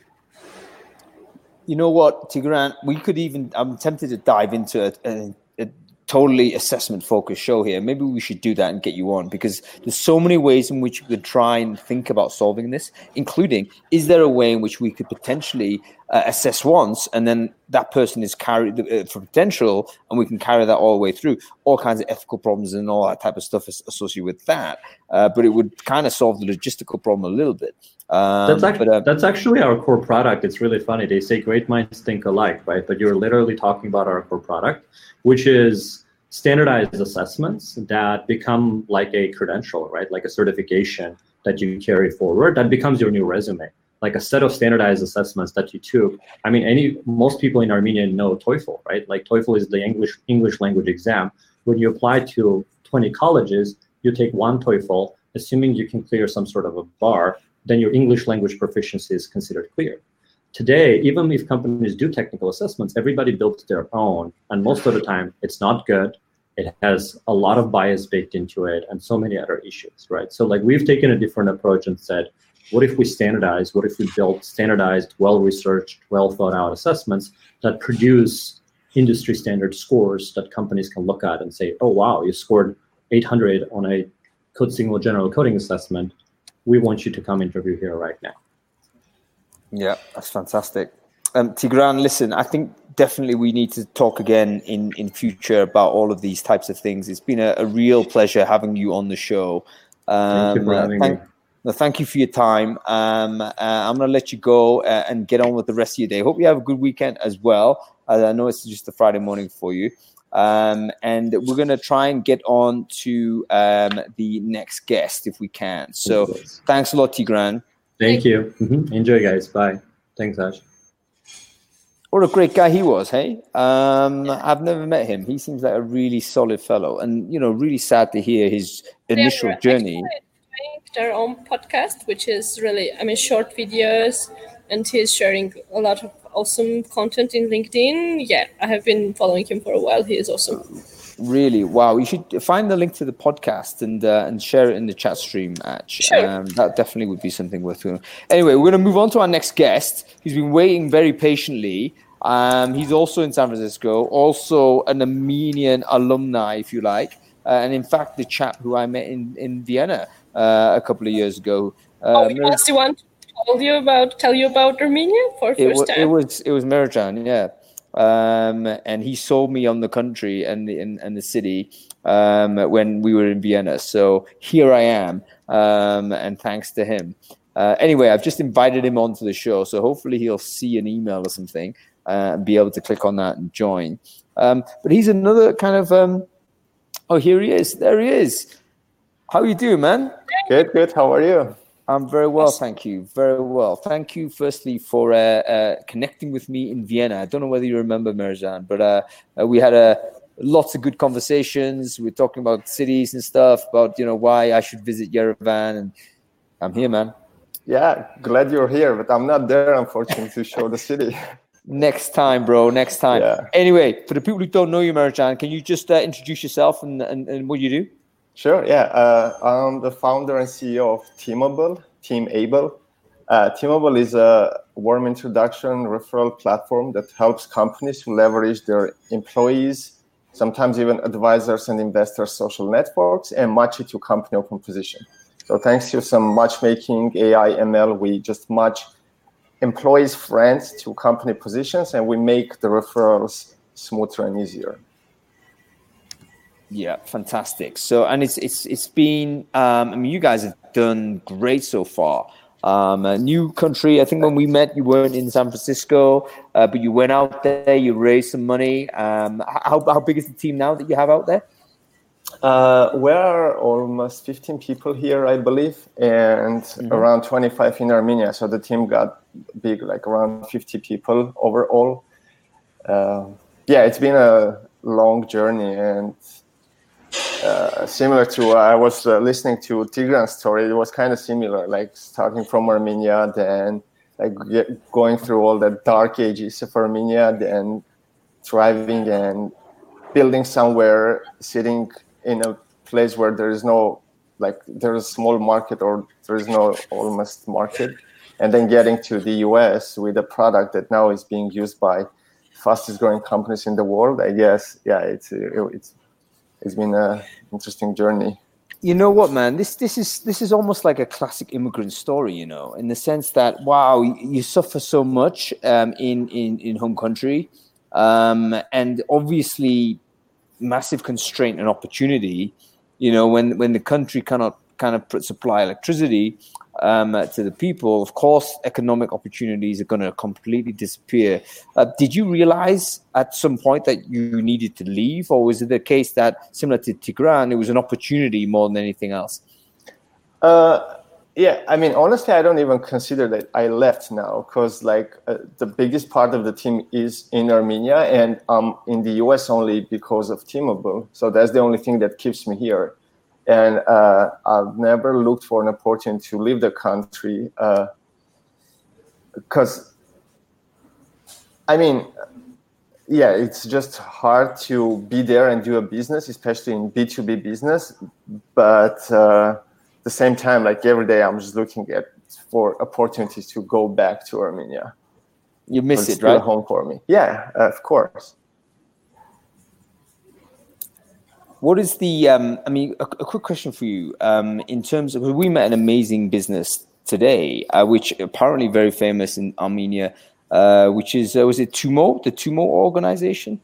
You know what, Tigran, I'm tempted to dive into a totally assessment-focused show here. Maybe we should do that and get you on, because there's so many ways in which we could try and think about solving this, including, is there a way in which we could potentially assess once and then that person is carried for potential and we can carry that all the way through, all kinds of ethical problems and all that type of stuff associated with that. But it would kind of solve the logistical problem a little bit. That's actually our core product. It's really funny. They say great minds think alike, right? But you're literally talking about our core product, which is standardized assessments that become like a credential, right? Like a certification that you carry forward that becomes your new resume. Like a set of standardized assessments that you took. I mean, most people in Armenia know TOEFL, right? Like TOEFL is the English language exam. When you apply to 20 colleges, you take one TOEFL, assuming you can clear some sort of a bar, then your English language proficiency is considered clear. Today, even if companies do technical assessments, everybody builds their own, and most of the time, it's not good. It has a lot of bias baked into it, and so many other issues, right? So like we've taken a different approach and said, what if we standardize? What if we build standardized, well-researched, well-thought-out assessments that produce industry standard scores that companies can look at and say, oh, wow, you scored 800 on a CodeSignal general coding assessment. We want you to come interview here right now. Yeah, that's fantastic. Tigran, listen, I think definitely we need to talk again in future about all of these types of things. It's been a real pleasure having you on the show. Thank you for having me. Thank you for your time. I'm going to let you go and get on with the rest of your day. Hope you have a good weekend as well. I know it's just a Friday morning for you. And we're going to try and get on to the next guest if we can. So thanks a lot, Tigran. Thank you. Enjoy, guys. Bye. Thanks, Ash. What a great guy he was, hey? I've never met him. He seems like a really solid fellow, and really sad to hear his initial journey. Doing their own podcast, which is really, short videos, and he's sharing a lot of awesome content in LinkedIn. Yeah, I have been following him for a while. He is awesome. Really, wow! You should find the link to the podcast and share it in the chat stream. Sure. That definitely would be something worth doing. Anyway, we're going to move on to our next guest. He's been waiting very patiently. He's also in San Francisco, also an Armenian alumni, if you like, and in fact, the chap who I met in Vienna a couple of years ago. Yes, you want to tell you about Armenia for first time? It was Merjan, yeah. And he sold me on the country and the city when we were in Vienna. So here I am, and thanks to him. Anyway, I've just invited him onto the show, so hopefully he'll see an email or something and be able to click on that and join. But he's another kind of... oh, here he is. There he is. How you doing, man? Good. How are you? I'm very well, thank you. Very well. Thank you, firstly, for connecting with me in Vienna. I don't know whether you remember, Merjan, but we had lots of good conversations. We're talking about cities and stuff, about why I should visit Yerevan, and I'm here, man. Yeah, glad you're here, but I'm not there, unfortunately, to show the city. Next time, bro. Next time. Yeah. Anyway, for the people who don't know you, Merjan, can you just introduce yourself and what you do? Sure, yeah. I'm the founder and CEO of Teamable, Teamable. Teamable is a warm introduction referral platform that helps companies to leverage their employees, sometimes even advisors and investors' social networks, and match it to company open position. So thanks to some matchmaking, AI, ML, we just match employees' friends to company positions, and we make the referrals smoother and easier. Yeah, fantastic. So, and it's been, you guys have done great so far. A new country. I think when we met, you weren't in San Francisco, but you went out there. You raised some money. How big is the team now that you have out there? We're almost 15 people here, I believe, and around 25 in Armenia. So the team got big, like around 50 people overall. It's been a long journey, and similar to I was listening to Tigran's story. It was kind of similar, like starting from Armenia, then like going through all the dark ages of Armenia, then thriving and building somewhere, sitting in a place where there is no, like there's a small market or there is no almost market, and then getting to the US with a product that now is being used by fastest growing companies in the world. I guess, yeah, it's been an interesting journey. You know what, man? This is almost like a classic immigrant story, in the sense that, wow, you suffer so much in home country, and obviously massive constraint and opportunity. When the country cannot kind of supply electricity to the people, of course, economic opportunities are going to completely disappear. Did you realize at some point that you needed to leave, or was it the case that, similar to Tigran, it was an opportunity more than anything else? Yeah, I mean, honestly, I don't even consider that I left now, because the biggest part of the team is in Armenia, and I'm in the US only because of Teamable. So that's the only thing that keeps me here. And I've never looked for an opportunity to leave the country, because, I mean, yeah, it's just hard to be there and do a business, especially in B2B business. But at the same time, like every day, I'm just looking for opportunities to go back to Armenia. You miss it, right? It's still home for me. Yeah, of course. What is the, a quick question for you. In terms of, we met an amazing business today, which apparently very famous in Armenia, which is, was it Tumo, the Tumo organization?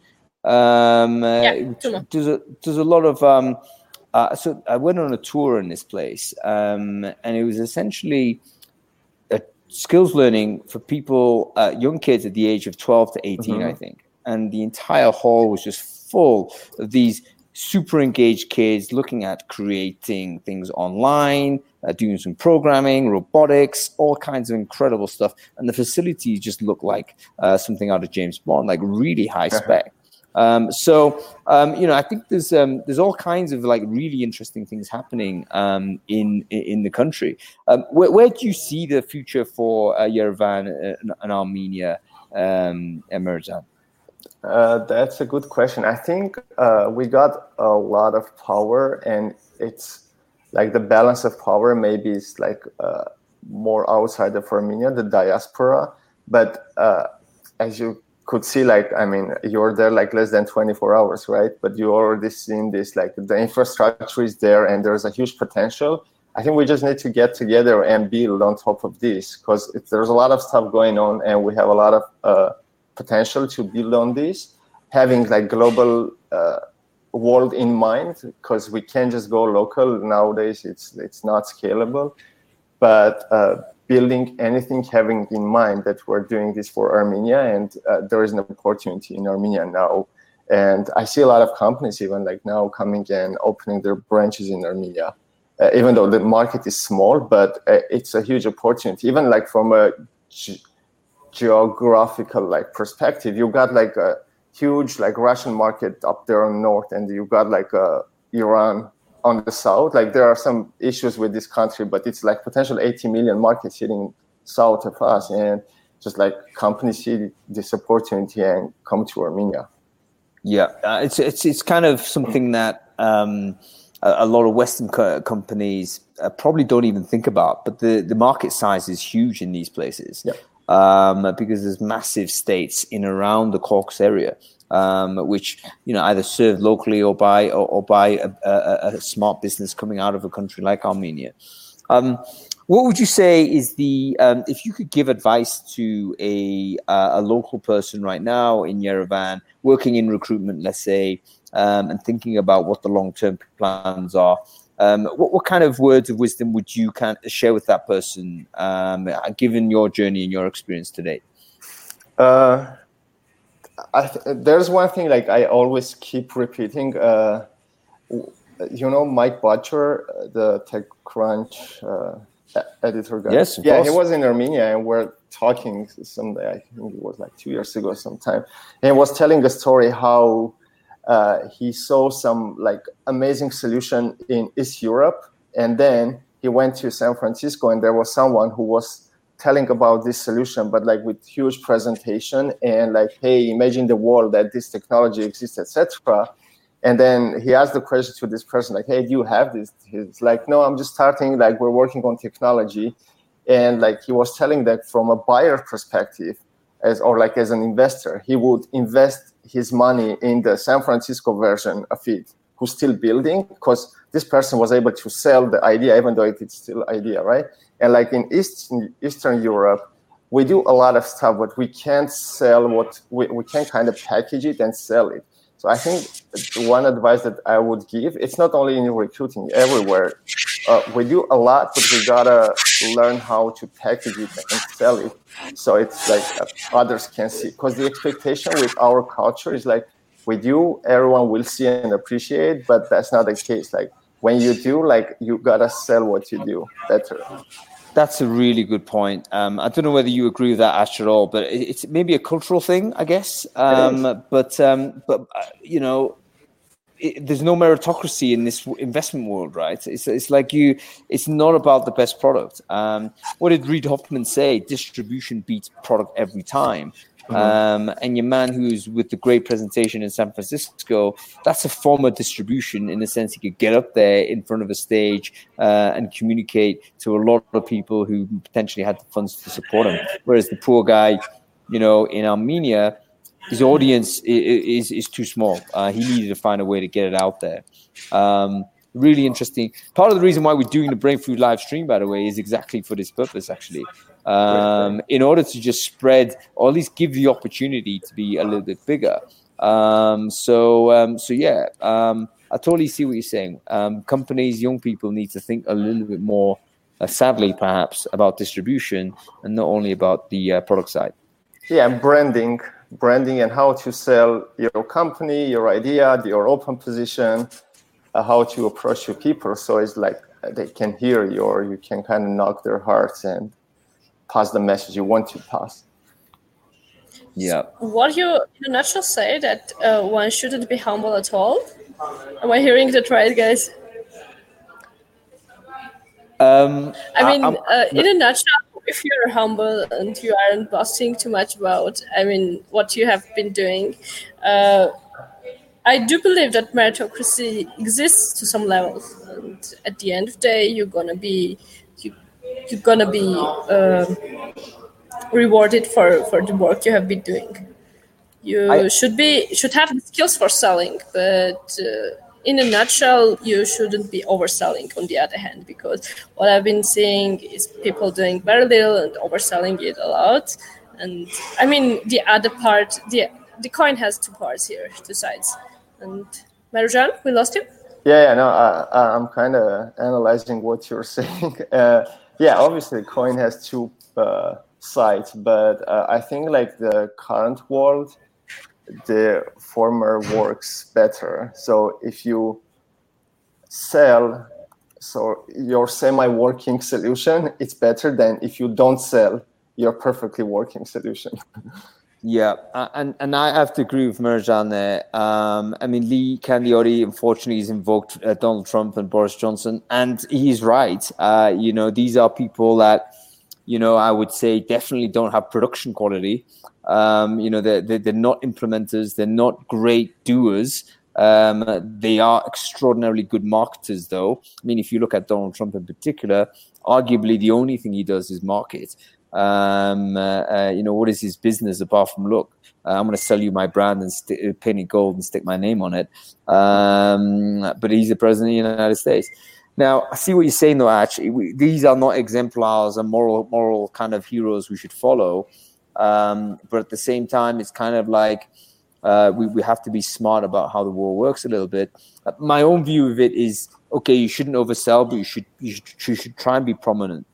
Tumo. There's a lot of, so I went on a tour in this place, and it was essentially a skills learning for people, young kids at the age of 12 to 18, I think. And the entire hall was just full of these super engaged kids looking at creating things online, doing some programming, robotics, all kinds of incredible stuff. And the facilities just look like something out of James Bond, like really high spec. I think there's all kinds of like really interesting things happening in the country. Where do you see the future for Yerevan and Armenia, Mirza? That's a good question. I think we got a lot of power, and it's like the balance of power maybe is like more outside of Armenia, the diaspora. But as you could see, like, I mean, you're there like less than 24 hours, right? But you already seen this, like the infrastructure is there and there's a huge potential. I think we just need to get together and build on top of this, because there's a lot of stuff going on and we have a lot of potential to build on this, having like global world in mind, because we can't just go local nowadays. It's not scalable, but building anything, having in mind that we're doing this for Armenia, and there is an opportunity in Armenia now. And I see a lot of companies even like now coming and opening their branches in Armenia, even though the market is small, but it's a huge opportunity. Even like from a geographical like perspective, you got like a huge like Russian market up there on north, and you got like Iran on the south. Like there are some issues with this country, but it's like potential 80 million market sitting south of us, and just like companies see this opportunity and come to Armenia. Yeah, it's kind of something that a lot of Western companies probably don't even think about, but the market size is huge in these places. Yeah. Because there's massive states in around the Caucasus area, which either serve locally or by a smart business coming out of a country like Armenia. What would you say is the if you could give advice to a local person right now in Yerevan, working in recruitment, let's say, and thinking about what the long-term plans are? What kind of words of wisdom would you share with that person, given your journey and your experience today? There's one thing like I always keep repeating. Mike Butcher, the TechCrunch editor guy. Yes, of course. He was in Armenia, and we're talking someday. I think it was like 2 years ago sometime. And he was telling a story how he saw some like amazing solution in East Europe, and then he went to San Francisco, and there was someone who was telling about this solution, but like with huge presentation and like, hey, imagine the world that this technology exists, etc. And then he asked the question to this person, like, hey, do you have this? He's like, no, I'm just starting. Like, we're working on technology, and like he was telling that from a buyer perspective, as an investor, he would invest his money in the San Francisco version of it, who's still building, because this person was able to sell the idea, even though it's still idea, right? And like in Eastern Europe, we do a lot of stuff, but we can't sell we can't kind of package it and sell it. So I think one advice that I would give, it's not only in recruiting, everywhere. We do a lot, but we gotta learn how to package it and sell it, so it's like others can see. Because the expectation with our culture is like, with you, everyone will see and appreciate, but that's not the case. Like when you do, like you gotta sell what you do better. That's a really good point. I don't know whether you agree with that, Ash, at all, but it's maybe a cultural thing, I guess. But there's no meritocracy in this investment world, right? It's like it's not about the best product. What did Reid Hoffman say? Distribution beats product every time. And your man who's with the great presentation in San Francisco, that's a form of distribution in the sense he could get up there in front of a stage and communicate to a lot of people who potentially had the funds to support him. Whereas the poor guy, in Armenia, his audience is too small. He needed to find a way to get it out there. Really interesting. Part of the reason why we're doing the Brain Food live stream, by the way, is exactly for this purpose, actually. In order to just spread, or at least give the opportunity to be a little bit bigger. I totally see what you're saying. Companies, young people need to think a little bit more, sadly, perhaps, about distribution and not only about the product side. Yeah, branding. branding and how to sell your company, your idea, your open position, how to approach your people. So it's like they can hear you, or you can kind of knock their hearts and pass the message you want to pass. Yeah. What you, in a nutshell, say that one shouldn't be humble at all? Am I hearing that right, guys? In a nutshell, if you're humble and you aren't boasting too much about, what you have been doing, I do believe that meritocracy exists to some level, and at the end of the day, you're gonna be rewarded for the work you have been doing. You should have the skills for selling, but in a nutshell, you shouldn't be overselling. On the other hand, because what I've been seeing is people doing very little and overselling it a lot. And the other part, the coin has two parts here, two sides. And Marjan, we lost you? No, I'm kind of analyzing what you're saying. Obviously, coin has two sides, but I think like the current world, the former works better. So if you sell your semi-working solution, it's better than if you don't sell your perfectly working solution. Yeah, and I have to agree with Marjan there. Lee Candioti, unfortunately, has invoked Donald Trump and Boris Johnson, and he's right. These are people that, I would say definitely don't have production quality. They're not implementers. They're not great doers. They are extraordinarily good marketers, though. If you look at Donald Trump in particular, arguably the only thing he does is market. What is his business apart from, look, I'm going to sell you my brand and paint it gold and stick my name on it. But he's the president of the United States. Now, I see what you're saying, though, actually. These are not exemplars and moral kind of heroes we should follow. But at the same time, it's kind of like we have to be smart about how the world works a little bit. My own view of it is, okay, you shouldn't oversell, but you should try and be prominent.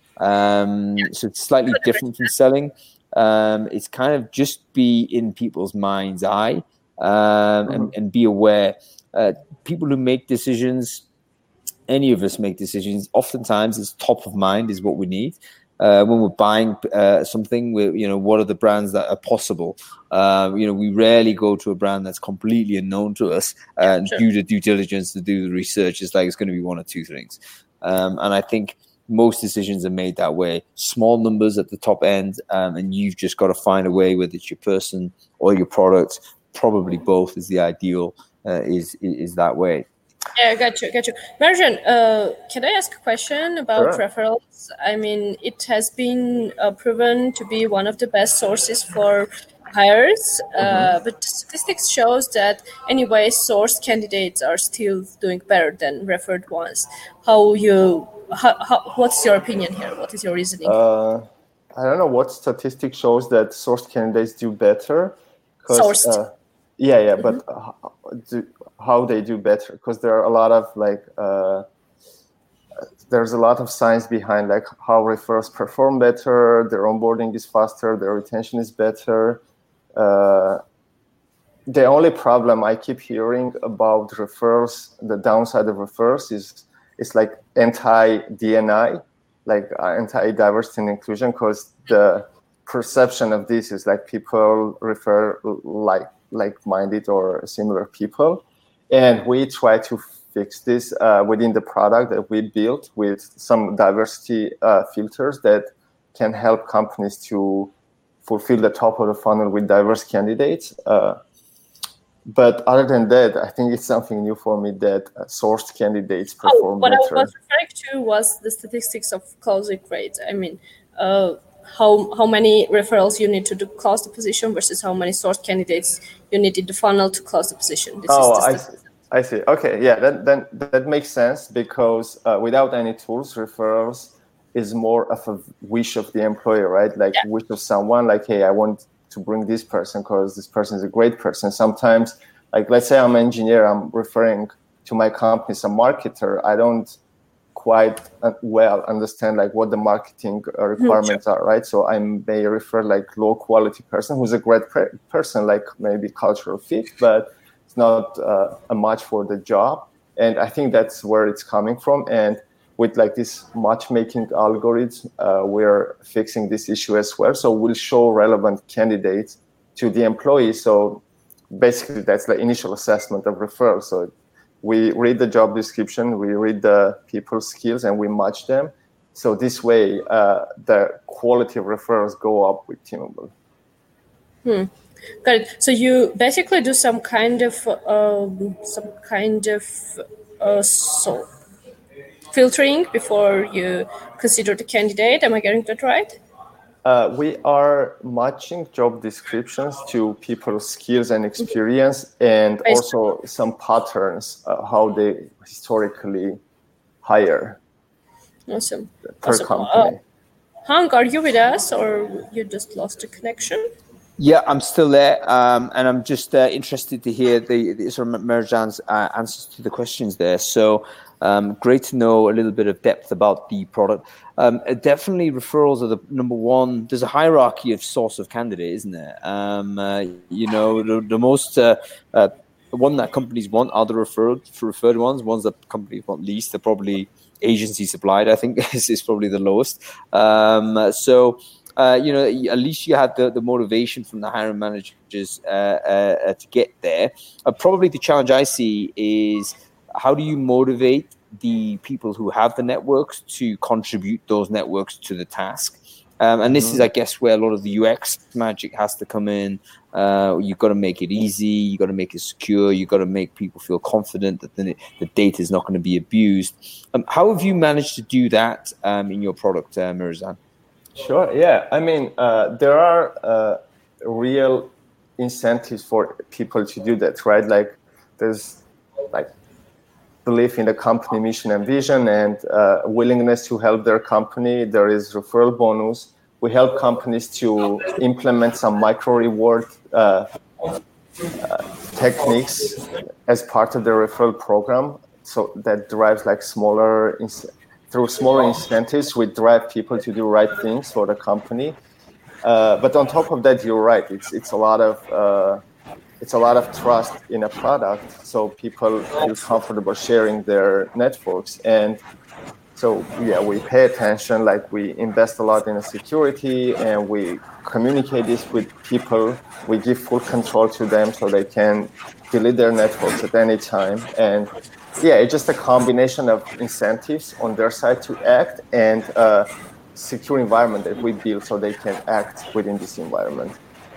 So it's slightly different from selling. It's kind of just be in people's mind's eye and be aware. People who make decisions, any of us make decisions, oftentimes it's top of mind is what we need. When we're buying something, what are the brands that are possible? We rarely go to a brand that's completely unknown to us and do the due diligence to do the research. It's like it's going to be one or two things. And I think most decisions are made that way. Small numbers at the top end, and you've just got to find a way, whether it's your person or your product, probably both is the ideal, is that way. Yeah, got you. Marjan, can I ask a question about referrals? It has been proven to be one of the best sources for hires, but statistics shows that anyway, sourced candidates are still doing better than referred ones. What's your opinion here? What is your reasoning? I don't know what statistic shows that sourced candidates do better. Sourced. But how they do better? Because there are a lot of there's a lot of science behind like how referrals perform better, their onboarding is faster, their retention is better. The only problem I keep hearing about referrals, the downside of referrals is it's like anti-D&I, like anti-diversity and inclusion, because the perception of this is like people refer like-minded or similar people. And we try to fix this within the product that we built with some diversity filters that can help companies to fulfill the top of the funnel with diverse candidates. But other than that, I think it's something new for me that sourced candidates perform better. What I was referring to was the statistics of closing rates. How many referrals you need to close the position versus how many sourced candidates you need in the funnel to close the position. I see. Okay, yeah, that makes sense because without any tools, referrals is more of a wish of the employer, right? Like wish of someone, like, hey, I want to bring this person because this person is a great person. Sometimes, like, let's say I'm an engineer, I'm referring to my company, some marketer. I don't quite well understand like what the marketing requirements are, right? So I may refer like low quality person who's a great person, like maybe cultural fit, but it's not a match for the job. And I think that's where it's coming from. And with like this matchmaking algorithm, we're fixing this issue as well. So we'll show relevant candidates to the employee. So basically that's the initial assessment of referral. So we read the job description, we read the people's skills, and we match them. So this way, the quality of referrals go up with Teamable. Got it. So you basically do some kind of filtering before you consider the candidate. Am I getting that right? We are matching job descriptions to people's skills and experience, and also some patterns, how they historically hire. Awesome. Per company. Hank, are you with us, or you just lost a connection? Yeah, I'm still there, and I'm just interested to hear the sort of Mirjan's answers to the questions there. So great to know a little bit of depth about the product. Definitely referrals are the number one. There's a hierarchy of source of candidate, isn't there? The most one that companies want are the referred ones. Ones that companies want least are probably agency supplied. I think is probably the lowest. At least you have the motivation from the hiring managers to get there. Probably the challenge I see is how do you motivate the people who have the networks to contribute those networks to the task? And this is, I guess, where a lot of the UX magic has to come in. You've got to make it easy. You've got to make it secure. You've got to make people feel confident that the data is not going to be abused. How have you managed to do that in your product, Mirjan? Sure. Yeah. I mean, there are real incentives for people to do that, right? Like there's like belief in the company mission and vision, and willingness to help their company. There is referral bonus. We help companies to implement some micro reward techniques as part of their referral program. So that drives like through smaller incentives, we drive people to do right things for the company. But on top of that, you're right. It's a lot of trust in a product, so people feel comfortable sharing their networks. And so, yeah, we pay attention. Like we invest a lot in the security, and we communicate this with people. We give full control to them so they can delete their networks at any time. And yeah, it's just a combination of incentives on their side to act and a secure environment that we build so they can act within this environment.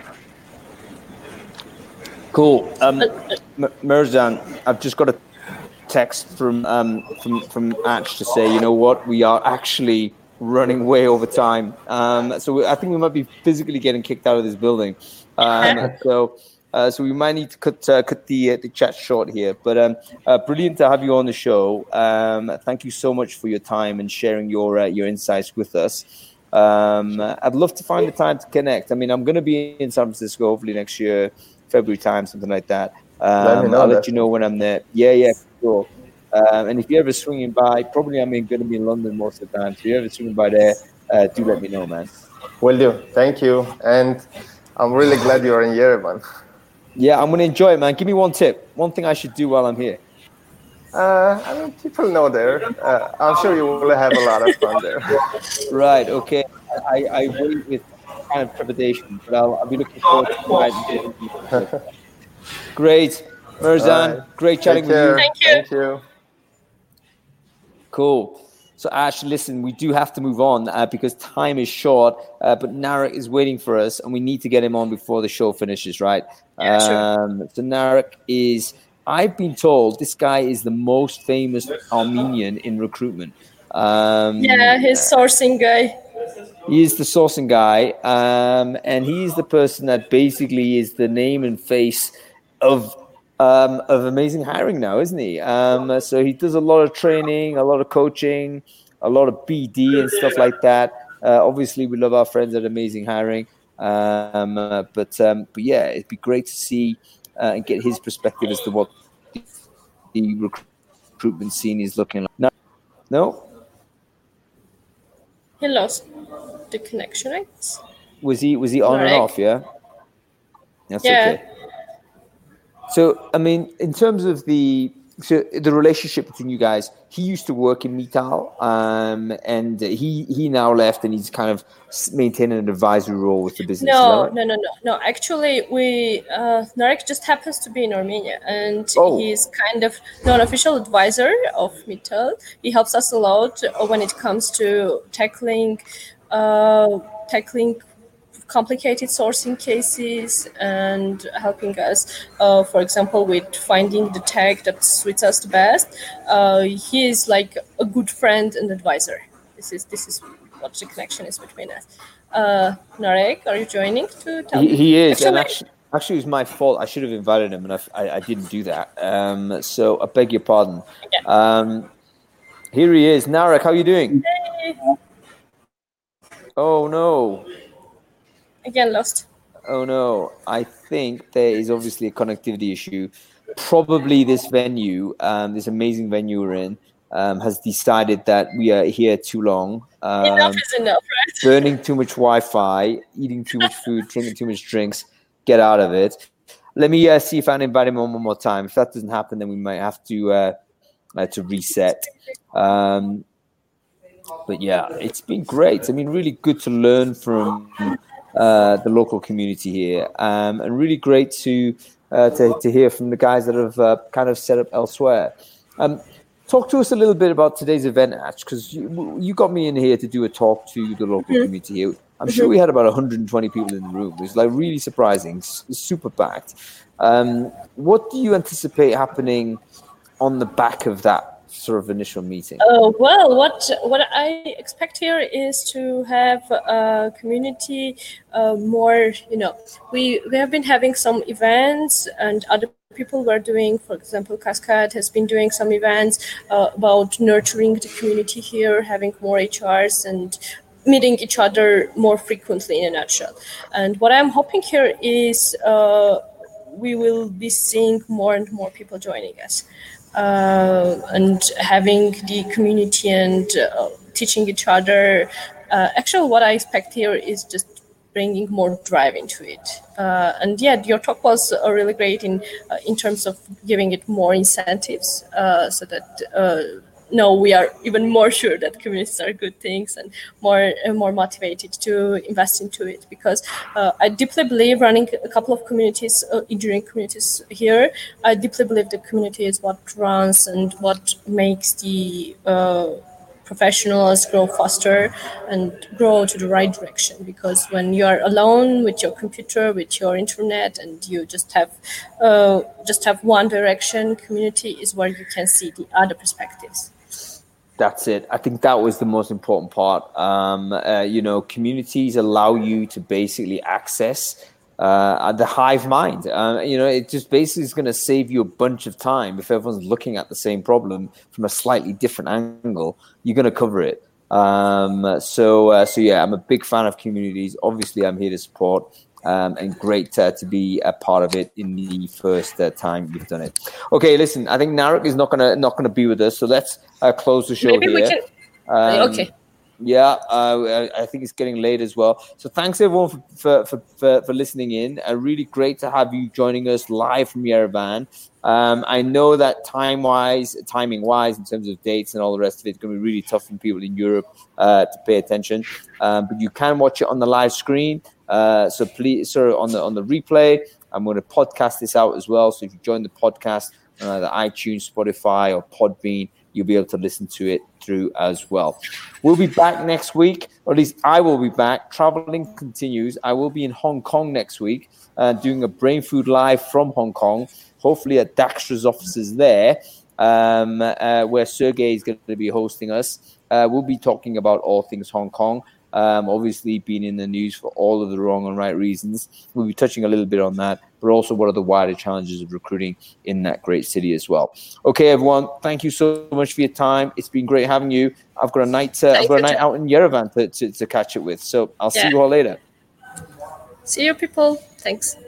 Cool. Mirjan, I've just got a text from Ash to say, you know what, we are actually running way over time. So I think we might be physically getting kicked out of this building. So we might need to cut the chat short here. But brilliant to have you on the show. Thank you so much for your time and sharing your insights with us. I'd love to find the time to connect. I mean, I'm going to be in San Francisco hopefully next year, February time, something like that. I'll let you know when I'm there. Yeah, sure. And if you're ever swinging by, probably I'm going to be in London most of the time. So if you're ever swinging by there, do let me know, man. Will do. Thank you. And I'm really glad you're in Yerevan. Yeah, I'm going to enjoy it, man. Give me one tip. One thing I should do while I'm here. I mean, people know there. I'm sure you will have a lot of fun there. Right, okay. I wait with kind of trepidation, but I'll be looking forward to it. Great. Mirjan, great chatting with you. Thank you. Cool. So Ash, listen, we do have to move on because time is short, but Narek is waiting for us and we need to get him on before the show finishes, right? Yeah, sure. So Narek I've been told this guy is the most famous Armenian in recruitment. He's sourcing guy. He is the sourcing guy, and he's the person that basically is the name and face of Amazing Hiring now, isn't he? So he does a lot of training, a lot of coaching, a lot of BD and stuff like that. Obviously, we love our friends at Amazing Hiring, but yeah, it'd be great to see and get his perspective as to what the recruitment scene is looking like. No? He lost the connection, right? Was he on and off? Yeah. That's okay. So, I mean, in terms of the relationship between you guys, he used to work in Mittal, and he now left, and he's kind of maintaining an advisory role with the business. No. Actually, Narek just happens to be in Armenia, and he's kind of non-official advisor of Mittal. He helps us a lot when it comes to tackling complicated sourcing cases and helping us, for example, with finding the tag that suits us the best. He is like a good friend and advisor. This is what the connection is between us. Narek, are you joining to tell me? He is, actually it was my fault. I should have invited him, and I didn't do that. So I beg your pardon. Yeah. Here he is. Narek, how are you doing? Hey. Oh, no. Again, lost. Oh no! I think there is obviously a connectivity issue. Probably this venue, this amazing venue we're in, has decided that we are here too long. Enough is enough, right? Burning too much Wi-Fi, eating too much food, drinking too much drinks. Get out of it. Let me see if I can invite him on one more time. If that doesn't happen, then we might have to reset. But yeah, it's been great. I mean, really good to learn from the local community here, and really great to hear from the guys that have kind of set up elsewhere. Talk to us a little bit about today's event, Ash, because you got me in here to do a talk to the local community here. I'm sure we had about 120 people in the room. It was like really surprising, super packed. What do you anticipate happening on the back of that sort of initial meeting? Well, what I expect here is to have a community more, we have been having some events, and other people were doing, for example, Cascade has been doing some events about nurturing the community here, having more HRs and meeting each other more frequently, in a nutshell. And what I'm hoping here is we will be seeing more and more people joining us. And having the community and teaching each other. Actually, what I expect here is just bringing more drive into it. And yeah, your talk was really great in terms of giving it more incentives, so that we are even more sure that communities are good things and more motivated to invest into it. Because I deeply believe running a couple of communities, engineering communities here, I deeply believe the community is what runs and what makes the professionals grow faster and grow to the right direction. Because when you are alone with your computer, with your internet, and you just have one direction, community is where you can see the other perspectives. That's it. I think that was the most important part. Communities allow you to basically access the hive mind. It just basically is going to save you a bunch of time. If everyone's looking at the same problem from a slightly different angle, you're going to cover it. So yeah, I'm a big fan of communities. Obviously, I'm here to support. And great to be a part of it in the first time we've done it. Okay, listen, I think Narek is not gonna be with us, so let's close the show. Maybe here. We can. Okay. Yeah, I think it's getting late as well. So thanks everyone for listening in. Really great to have you joining us live from Yerevan. I know that timing-wise, in terms of dates and all the rest of it, it's going to be really tough for people in Europe to pay attention. But you can watch it on the live screen. So please, on the replay, I'm going to podcast this out as well. So if you join the podcast on either iTunes, Spotify, or Podbean, you'll be able to listen to it through as well. We'll be back next week, or at least I will be back. Traveling continues. I will be in Hong Kong next week, doing a Brain Food Live from Hong Kong, hopefully at Daxtra's offices there, where Sergey is going to be hosting us. We'll be talking about all things Hong Kong. Obviously being in the news for all of the wrong and right reasons. We'll be touching a little bit on that, but also what are the wider challenges of recruiting in that great city as well. Okay, everyone, thank you so much for your time. It's been great having you. I've got a night out in Yerevan to catch it with. So I'll see you all later. See you, people. Thanks.